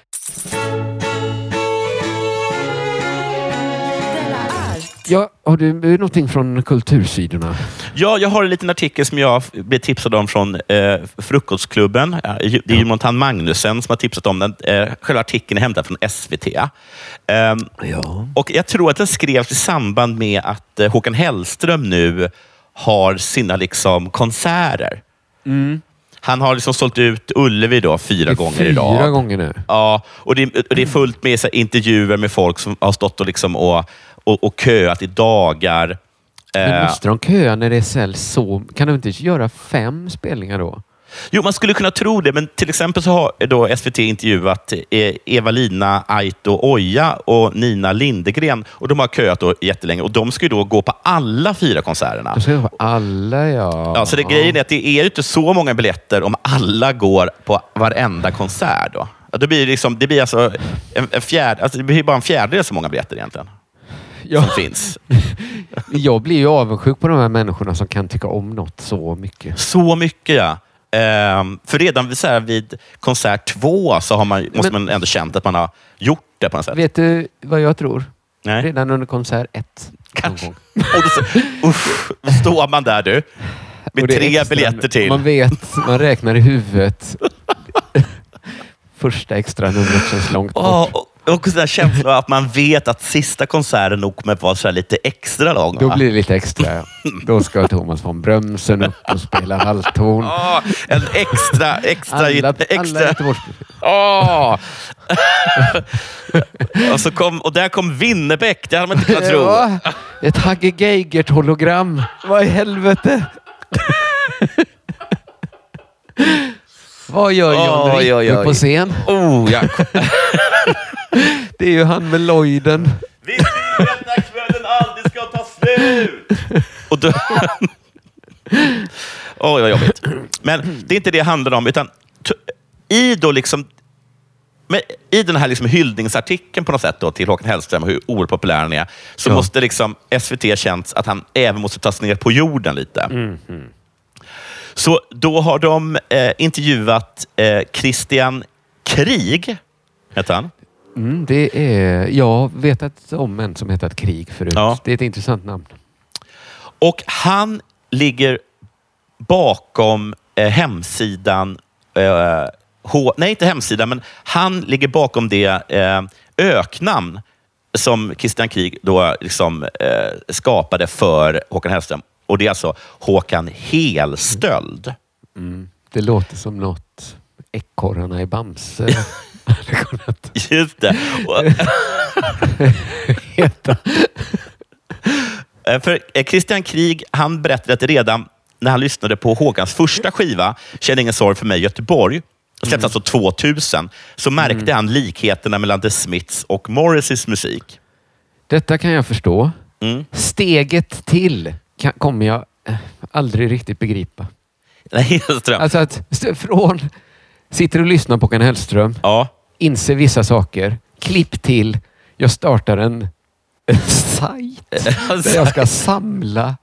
Ja, har du någonting från kultursidorna? Ja, jag har en liten artikel som jag blev tipsad om från Frukostklubben. Det är ju Montan Magnussen som har tipsat om den. Själva artikeln är hämtad från SVT. Och jag tror att den skrevs i samband med att Håkan Hellström nu har sina liksom konserter. Mm. Han har liksom sålt ut Ullevi då 4 gånger i rad. 4 gånger nu? Ja, och det är fullt med så intervjuer med folk som har stått och liksom och köat i dagar. Men måste de köa när det säljs så? Kan de inte göra 5 spelningar då? Jo, man skulle kunna tro det, men till exempel så har då SVT intervjuat Eva-Lina Aito Oja och Nina Lindegren och de har köat då jättelänge och de ska ju då gå på alla 4 konserterna. De ska gå på alla, ja. Så grejen är att det är ju inte så många biljetter om alla går på varenda konsert då. Det blir alltså en fjärde, alltså det blir bara en fjärdedel så många biljetter egentligen. Som finns. Jag blir ju avundsjuk på de här människorna som kan tycka om något så mycket. Så mycket, ja. För redan vid konsert 2 så måste man ändå känt att man har gjort det på något sätt. Vet du vad jag tror? Nej. Redan under konsert 1. Kanske. Då står man där du. Med 3 biljetter till. Man räknar i huvudet. Första extra numret känns långt bort. Och den där känslan att man vet att sista konserten nog kommer vara så lite extra lång. Då blir det lite extra, ja. Då ska Thomas von Brömsen upp och spela halvton. En extra. Och där kom Winnerbäck. Det hade man inte kunnat tro. Ett Hagge Geigert-hologram. Vad i helvete? Vad gör John Rippe på scen? Det är ju han med Lloyden. Vi ser att den kvällen aldrig ska ta slut. Och då... vad jobbigt. Men det är inte det det handlar om, utan i den här liksom hyllningsartikeln på något sätt då, till Håkan Hellström och hur oerhört populär han är, så måste liksom SVT känns att han även måste tas ner på jorden lite. Så då har de intervjuat Christian Krig, heter han. Jag vet om en som heter Krig förut. Ja. Det är ett intressant namn. Och han ligger bakom hemsidan... nej, inte hemsidan, men han ligger bakom det öknamn som Christian Krig då liksom, skapade för Håkan Hellström. Och det är alltså Håkan Helstöld. Det låter som något ekorrarna i Bamse. Just det. För Christian Krieg, han berättade att redan när han lyssnade på Håkans första skiva, Känn ingen sorg för mig, Göteborg, släpptes alltså 2000, så märkte han likheterna mellan The Smiths och Morrisseys musik. Detta kan jag förstå. Steget till kommer jag aldrig riktigt begripa. Nej, Hellström. Alltså att från sitter och lyssnar på Håkan Hellström, inser vissa saker, klipp till, jag startar en sajt där jag ska samla.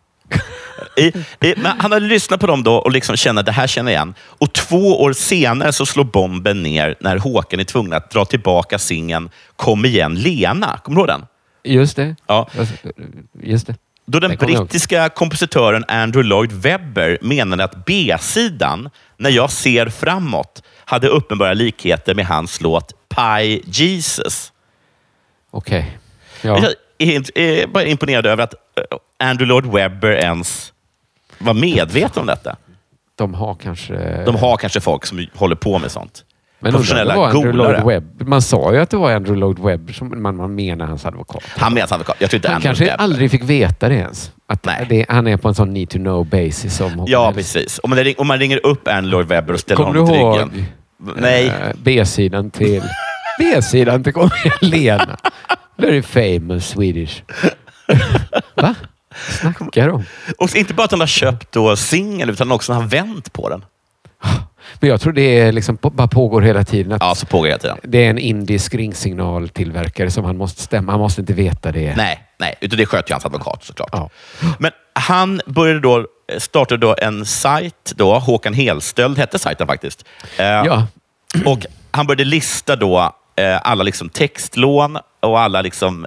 Men han hade lyssnat på dem då och liksom kände det här känner igen. Och 2 år senare så slår bomben ner när Håkan är tvungen att dra tillbaka singeln Kom igen Lena. Kommer du ihåg den? Just det. Ja. Just det. Då den brittiska kompositören Andrew Lloyd Webber menade att B-sidan, När jag ser framåt, hade uppenbara likheter med hans låt Pie Jesus. Okej. Ja. Jag är bara imponerad över att Andrew Lloyd Webber ens var medveten om detta. De har kanske folk som håller på med sånt. Men professionella golare. Man sa ju att det var Andrew Lloyd Webber som man menar hans advokat. Han menar hans advokat. Jag tror inte han kanske aldrig fick veta det ens. Att han är på en sån need to know basis. Ja, precis. Om man ringer upp Andrew Lloyd Webber och ställer honom till ryggen. Nej. B-sidan till Kom igen Lena. Very famous Swedish. Va? Snackar de? Och inte bara att han har köpt singel, utan också att han har vänt på den. Men jag tror det är liksom bara pågår hela tiden. Ja, så pågår hela tiden. Det är en indisk ringsignaltillverkare som han måste stämma. Han måste inte veta det. Nej, utan det sköter ju hans advokat såklart. Ja. Men han startade då en sajt då, Håkan Helstöld hette sajten faktiskt. Ja. Och han började lista då alla liksom textlån och alla liksom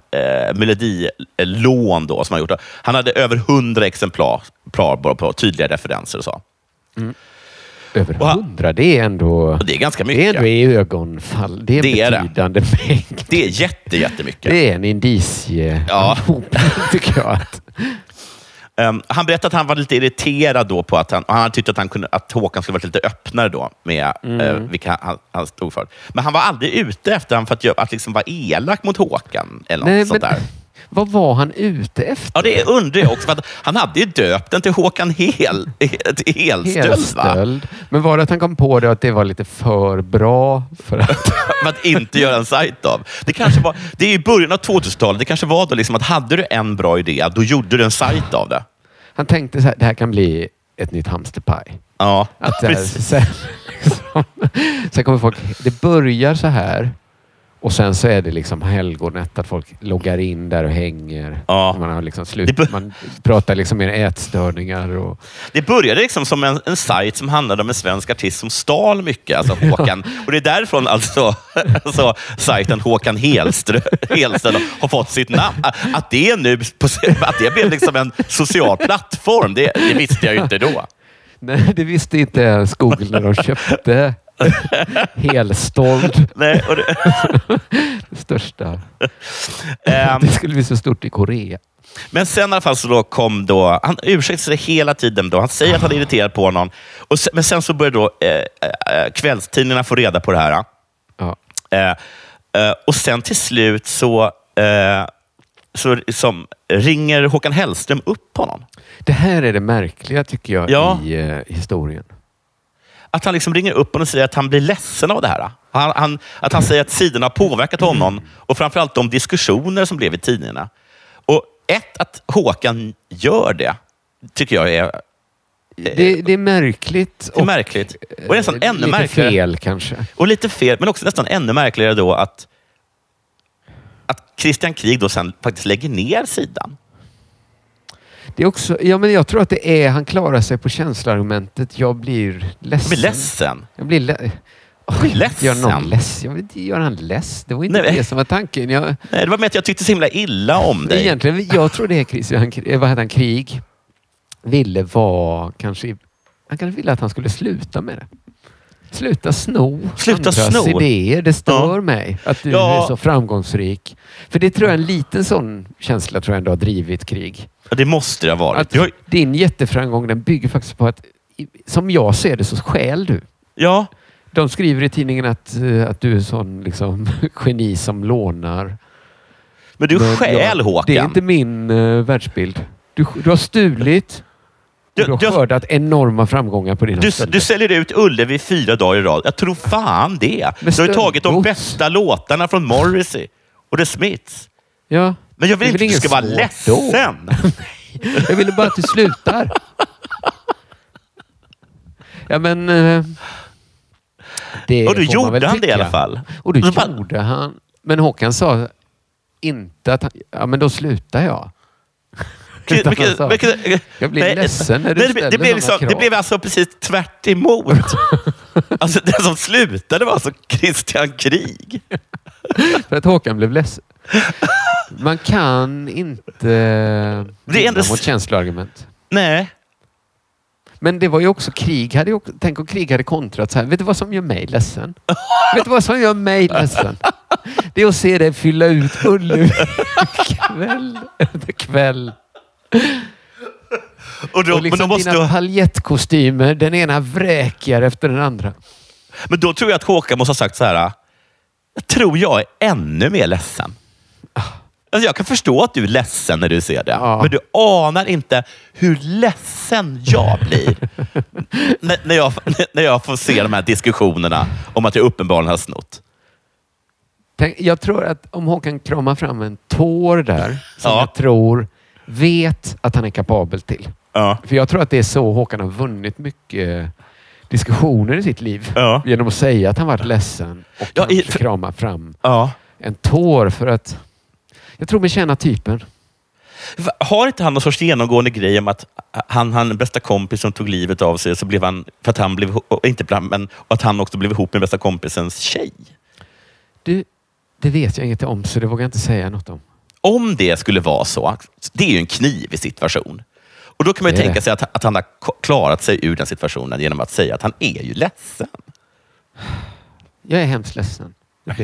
melodilån då som han gjort. Han hade över 100 exemplar bara på tydliga referenser och så. Över 100, det är ändå... Det är ganska mycket. Det är ändå i ögonfall. Det är en betydande mängd. Det är jättemycket. Det är en indicie. Ja. Tycker jag att... Han berättade att han var lite irriterad då på att han tyckte att Håkan skulle vara lite öppnare då med vilka han stod för. Men han var aldrig ute efter han för att liksom vara elak mot Håkan eller något sånt där. Vad var han ute efter? Ja, det undrar jag också. För att han hade ju döpt den till Håkan Helstöld. Men var det att han kom på det att det var lite för bra för att inte göra en sajt av? Det är i början av 2000-talet. Det kanske var då liksom att hade du en bra idé, då gjorde du en sajt av det. Han tänkte så här, det här kan bli ett nytt hamsterpaj. Ja, precis. Sen kommer folk, det börjar så här. Och sen så är det liksom helgonet att folk loggar in där och hänger. Ja. Man har liksom man pratar liksom med ätstörningar. Och... Det började liksom som en sajt som handlade om en svensk artist som stal mycket, alltså Håkan. Och det är därifrån alltså sajten Håkan Helstöld har fått sitt namn. Att det nu att det blev liksom en social plattform, det visste jag ju inte då. Nej, det visste inte Google när de köpte Helstöld. Nej, det största. Det skulle bli så stort i Korea. Men sen i alla fall så då kom då, han ursäktar sig hela tiden då. Han säger att han är irriterad på honom. Men sen så börjar då kvällstidningarna få reda på det här. Ja. Och sen till slut så ringer Håkan Hellström upp honom. Det här är det märkliga tycker jag i historien. Att han liksom ringer upp honom och säger att han blir ledsen av det här. Att han säger att sidorna har påverkat honom och framförallt de diskussioner som blev i tidningarna. Och att Håkan gör det tycker jag är... Det är märkligt. Det är märkligt. Och nästan ännu märkligare. Lite fel kanske. Och lite fel, men också nästan ännu märkligare då att Christian Krieg då sen faktiskt lägger ner sidan. Det är också, men jag tror att det är, han klarar sig på känsloargumentet. Jag blir ledsen. Jag blir ledsen? Gör någon less? Jag vill inte göra han less. Det var inte det som var tanken. Nej, det var med att jag tyckte så himla illa om dig. Egentligen, jag tror det är Krieg ville vara kanske... Han kanske ville att han skulle sluta med det. Sluta sno andras idéer. Det stör mig att du är så framgångsrik. För det tror jag en liten sån känsla tror jag ändå har drivit Krieg. Ja, det måste det ha varit. Din jätteframgång, den bygger faktiskt på att, som jag ser det, så skäl du. Ja. De skriver i tidningen att du är sån liksom geni som lånar. Men du skäl, Håkan. Det är inte min världsbild. Du har stulit. Du har skördat enorma framgångar på dina Du säljer ut Ullevi 4 dagar i rad. Jag tror fan det. Du har ju tagit de bästa låtarna från Morrissey och The Smiths. Ja. Men jag vill inte att du ska vara ledsen. Jag ville bara att du slutar. Ja, men... det och då gjorde han det i alla fall. Och då gjorde han. Men Håkan sa inte att han... Ja, men då slutar jag. Jag blir ledsen när du ställer sådana krav. Det blev alltså precis tvärt emot. Alltså det som slutade var alltså Christian Krig. För att Håkan blev ledsen. Man kan inte vinna mot känsloargument. Nej. Men det var ju också Krig. Tänk om Krig hade kontrat så här. Vet du vad som gör mig ledsen? Vet du vad som gör mig ledsen? Det är att se dig fylla ut Ullevi kväll efter kväll. Och liksom dina paljettkostymer, den ena vräker efter den andra. Men då tror jag att Håkan måste ha sagt så här: jag tror jag är ännu mer ledsen. Alltså jag kan förstå att du är ledsen när du ser det. Ja. Men du anar inte hur ledsen jag blir när jag får se de här diskussionerna om att jag uppenbarligen har snott. Jag tror att om Håkan kramar fram en tår där som jag tror vet att han är kapabel till. Ja. För jag tror att det är så Håkan har vunnit mycket diskussioner i sitt liv. Ja. Genom att säga att han varit ledsen och krama fram en tår för att... Jag tror mig känna typen. Har inte han någon sorts genomgående grej om att han bästa kompis som tog livet av sig, så blev han, för att han blev, inte men att han också blev ihop med bästa kompisens tjej? Det vet jag inget om, så det vågar jag inte säga något om. Om det skulle vara så, det är ju en knivig situation. Och då kan man ju tänka sig att han har klarat sig ur den situationen genom att säga att han är ju ledsen. Jag är hemskt ledsen.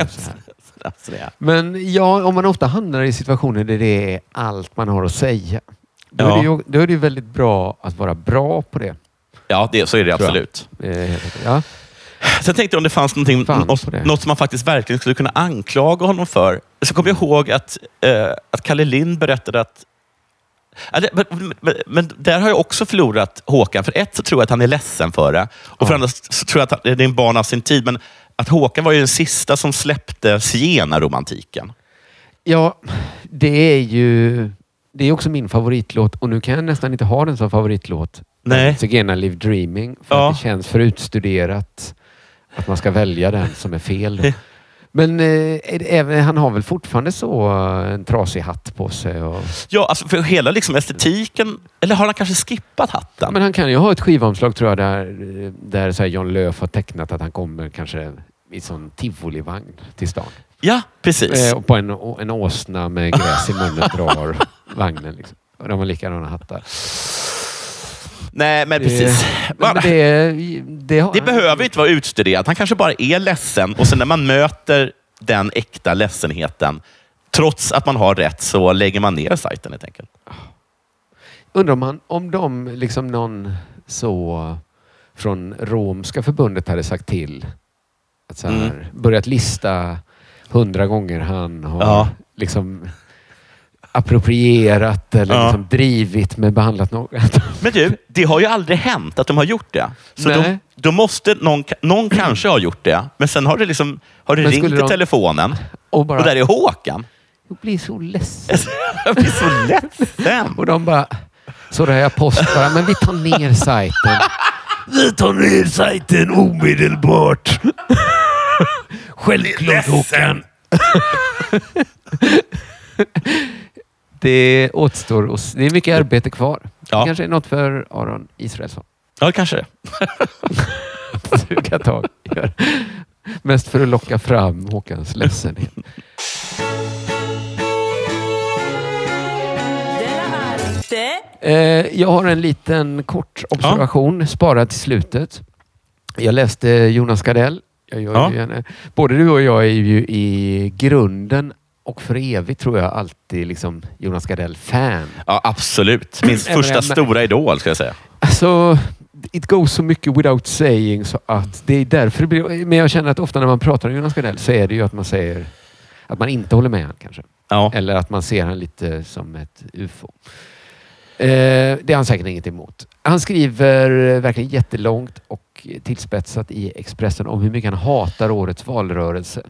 Men om man ofta hamnar i situationer där det är allt man har att säga, då är det ju väldigt bra att vara bra på det. Ja, så är det absolut. Ja. Sen tänkte jag om det fanns något som man faktiskt verkligen skulle kunna anklaga honom för. Så kom jag ihåg att Kalle Lind berättade att... Men där har jag också förlorat Håkan. För ett så tror jag att han är ledsen för det. Och för andra så tror jag att det är en barn av sin tid. Men att Håkan var ju den sista som släppte Siena-romantiken. Ja, det är också min favoritlåt. Och nu kan jag nästan inte ha den som favoritlåt. Nej. Siena Live Dreaming. För att det känns för utstuderat att man ska välja den som är fel då. Men han har väl fortfarande så en trasig hatt på sig? Och... Ja, alltså för hela liksom estetiken... Eller har han kanske skippat hatten? Men han kan ju ha ett skivomslag, tror jag, där så här John Löf har tecknat att han kommer kanske i sån tivolivagn till stan. Ja, precis. Och på en åsna med gräs i munnen drar vagnen. Liksom. Och de har likadana hattar. Nej, men precis. Det behöver inte vara utstuderat. Han kanske bara är ledsen. Och sen när man möter den äkta ledsenheten, trots att man har rätt, så lägger man ner sajten helt enkelt. Undrar om de liksom någon så från Romska förbundet hade sagt till att så här, börjat lista 100 gånger han har liksom approprierat eller liksom drivit med behandlat något. Men du, det har ju aldrig hänt att de har gjort det. Så då måste någon kanske ha gjort det. Men sen har det ringt till telefonen och där är Håkan. Jag blir så ledsen. Jag blir så ledsen. Och de bara, så där jag post bara, men vi tar ner sajten. Vi tar ner sajten omedelbart. Självklart, Håkan. Det återstår oss. Det är mycket arbete kvar. Det kanske är något för Aron Israelsson. Ja, kanske det. Suga tag. Mest för att locka fram Håkans ledsenhet. Jag har en liten kort observation sparad till slutet. Jag läste Jonas Gardell. Både du och jag är ju i grunden och för evigt, tror jag, alltid liksom Jonas Gardell-fan. Ja, absolut. Min första stora idol, ska jag säga. Alltså, it goes so mycket without saying, så att det är därför det blir... Men jag känner att ofta när man pratar om Jonas Gardell så är det ju att man säger att man inte håller med han kanske. Ja. Eller att man ser han lite som ett UFO. Det har han säkert inget emot. Han skriver verkligen jättelångt och tillspetsat i Expressen om hur mycket han hatar årets valrörelse.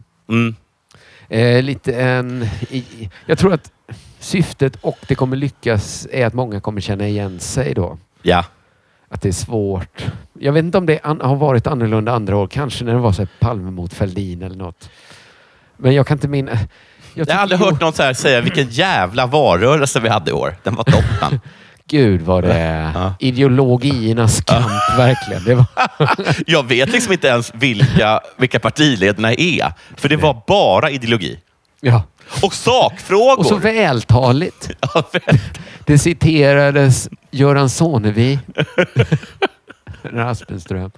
Jag tror att syftet, och det kommer lyckas, är att många kommer känna igen sig då. Ja. Att det är svårt. Jag vet inte om det har varit annorlunda andra år. Kanske när det var så här Palme mot Fälldin eller något. Men jag kan inte minna. Jag har aldrig hört någon så här säga vilken jävla valrörelse vi hade i år. Den var toppen. Gud vad det är. Ideologiernas kamp, verkligen. Det var jag vet liksom inte ens vilka partiledarna är. För det var bara ideologi. Ja. Och sakfrågor. Och så vältaligt. Det citerades Göran Sonnevi. Raspenström.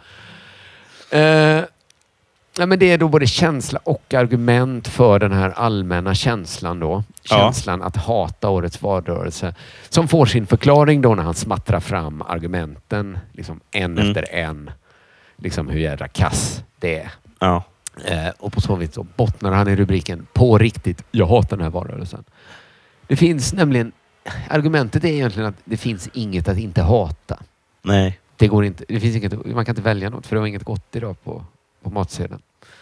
Men det är då både känsla och argument för den här allmänna känslan då. Känslan att hata årets valrörelse. Som får sin förklaring då när han smattrar fram argumenten. Liksom en efter en. Liksom hur jävla kass det är. Ja. Och på så vis så bottnar han i rubriken på riktigt. Jag hatar den här valrörelsen. Det finns nämligen... Argumentet är egentligen att det finns inget att inte hata. Nej. Det går inte. Det finns inget, man kan inte välja något för det var inget gott idag på matsedeln.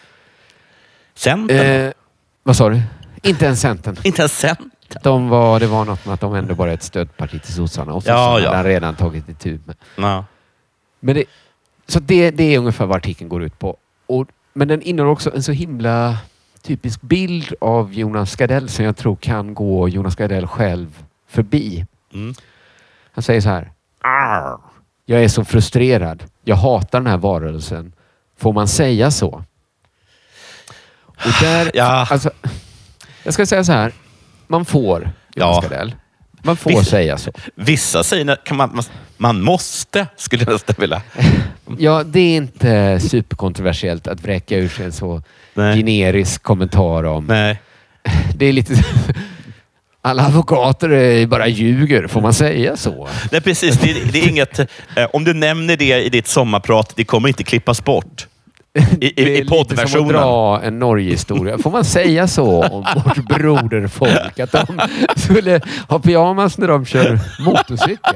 Centern? Vad sa du? Inte ens Centern. Inte ens Centern? Det var något med att de ändå bara är ett stödparti till sossarna. Och sossarna hade han redan tagit i tur med. Ja. Men det är ungefär vad artikeln går ut på. Men den innehåller också en så himla typisk bild av Jonas Gardell som jag tror kan gå Jonas Gardell själv förbi. Han säger så här: jag är så frustrerad. Jag hatar den här varelsen. Får man säga så? Och där, alltså, jag ska säga så här. Man får, Jonas Gardell. Man får säga så. Vissa säger man måste, skulle jag nästan vilja. Ja, det är inte superkontroversiellt att vräka ur sig en så generisk kommentar om. Nej. Det är lite... Alla advokater bara ljuger, får man säga så? Nej, precis. Det är inget... Om du nämner det i ditt sommarprat, det kommer inte klippas bort. I poddversionen. Det är lite som att dra en Norge-historia. Får man säga så om vårt broderfolk? Att de skulle ha pyjamas när de kör motorcykel?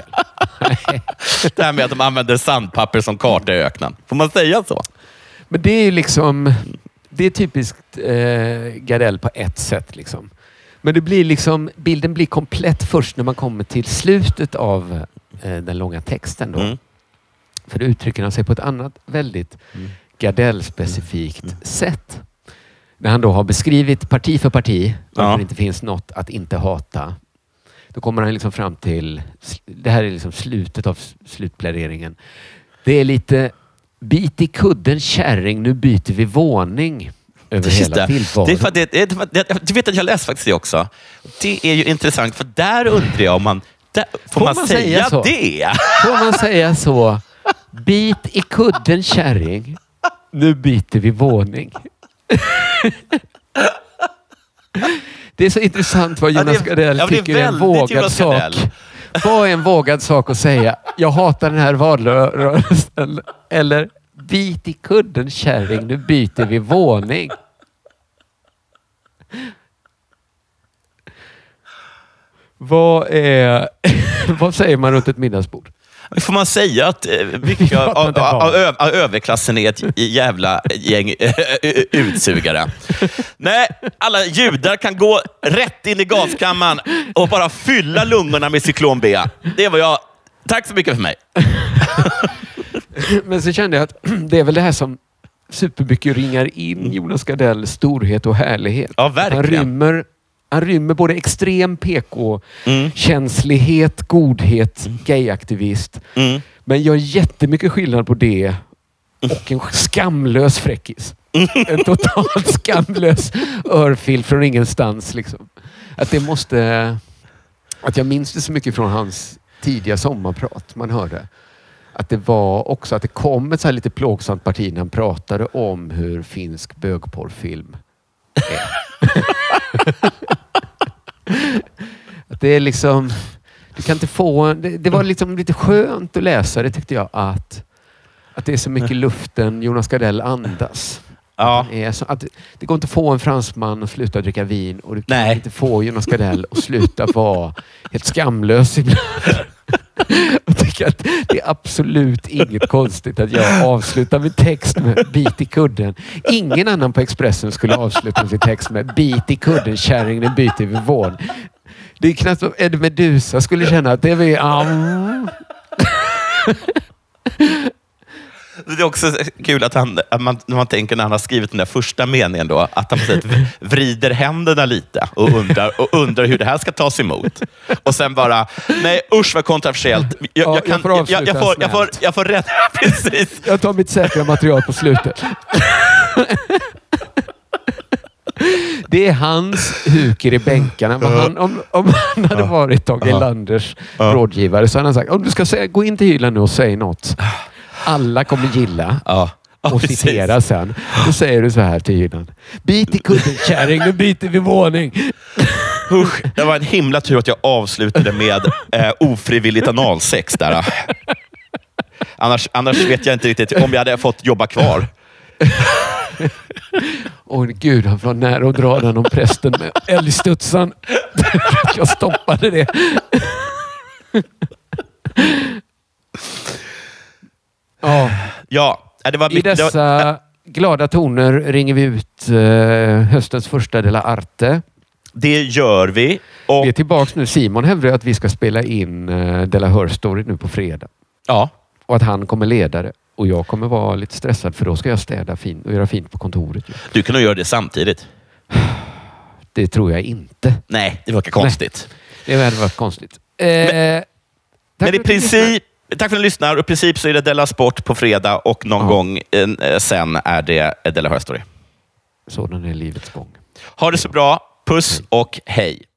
Det här med att de använder sandpapper som karta i öknen. Får man säga så? Men det är ju liksom... Det är typiskt Gardell på ett sätt liksom. Men det blir liksom, bilden blir komplett först när man kommer till slutet av den långa texten då. För då uttrycker han sig på ett annat väldigt Gardell-specifikt sätt. När han då har beskrivit parti för parti varför det inte finns något att inte hata. Då kommer han liksom fram till, det här är liksom slutet av slutpläderingen. Det är lite bit i kudden kärring, nu byter vi våning. Över hela tillvaron. Du vet att jag läste faktiskt det också. Det är ju intressant, för där undrar jag om man... Får man säga så? Det? Får man säga så? Bit i kudden kärring. Nu byter vi våning. Det är så intressant vad Jonas Gardell tycker är en vågad sak. Vad är en vågad sak att säga? Jag hatar den här valrörelsen. Eller... Bit i kudden kärring, nu byter vi våning. Vad säger man runt ett middagsbord? Får man säga att mycket av överklassen är ett jävla gäng utsugare? Nej, alla judar kan gå rätt in i gaskammaren och bara fylla lungorna med cyklon B. Det var jag. Tack så mycket för mig. Men så kände jag att det är väl det här som supermycket ringar in Jonas Gardells storhet och härlighet. Ja, verkligen. Han rymmer både extrem PK-känslighet, godhet, gayaktivist. Men gör jättemycket skillnad på det och en skamlös fräckis. En totalt skamlös örfil från ingenstans. Liksom. Att jag minns det så mycket från hans tidiga sommarprat. Man hörde att det var också att det kom ett så här lite plågsamt parti när han pratade om hur finsk bögporrfilm är. Att det är liksom... Du kan inte få... Det var liksom lite skönt att läsa det, tyckte jag. Att det är så mycket luften Jonas Gardell andas. Ja. Det går inte att få en fransman att sluta dricka vin. Och du kan inte få Jonas Gardell att sluta vara helt skamlös ibland. är absolut inget konstigt att jag avslutar min text med bit i kudden. Ingen annan på Expressen skulle avsluta sin text med bit i kudden, kärring den byter vid vård. Det är knappt som Ed Medusa skulle känna att det är Det är också kul att när man tänker när han har skrivit den där första meningen då, att han vrider händerna lite och undrar hur det här ska tas emot. Och sen bara, nej usch vad kontroversiellt. Jag får rätt. Precis. Jag tar mitt säkra material på slutet. Det är hans huker i bänkarna. Om han hade varit Tage Erlanders rådgivare så hade han sagt, om du ska gå in till hyllan nu och säg något alla kommer gilla och citera sen. Då säger du så här till hyllan. Bit i kudden, kärring, nu byter vi våning. Det var en himla tur att jag avslutade med ofrivilligt analsex där. Annars vet jag inte riktigt om jag hade fått jobba kvar. Åh gud, han var nära att dra den om prästen med älgstutsan. Jag stoppade det. Ja, det var i dessa glada toner ringer vi ut höstens första Della Arte. Det gör vi. Och vi är tillbaka nu. Simon hävdar att vi ska spela in Della Her Story nu på fredag. Ja. Och att han kommer leda det. Och jag kommer vara lite stressad för då ska jag städa fint och göra fint på kontoret. Du kan nog göra det samtidigt. Det tror jag inte. Nej, det verkar konstigt. Nej, det hade varit konstigt. Men i princip, tack för att ni lyssnar. I princip så är det Della Sport på fredag och någon gång sen är det Della Her Story. Sådan är livets gång. Ha det så bra. Puss och hej.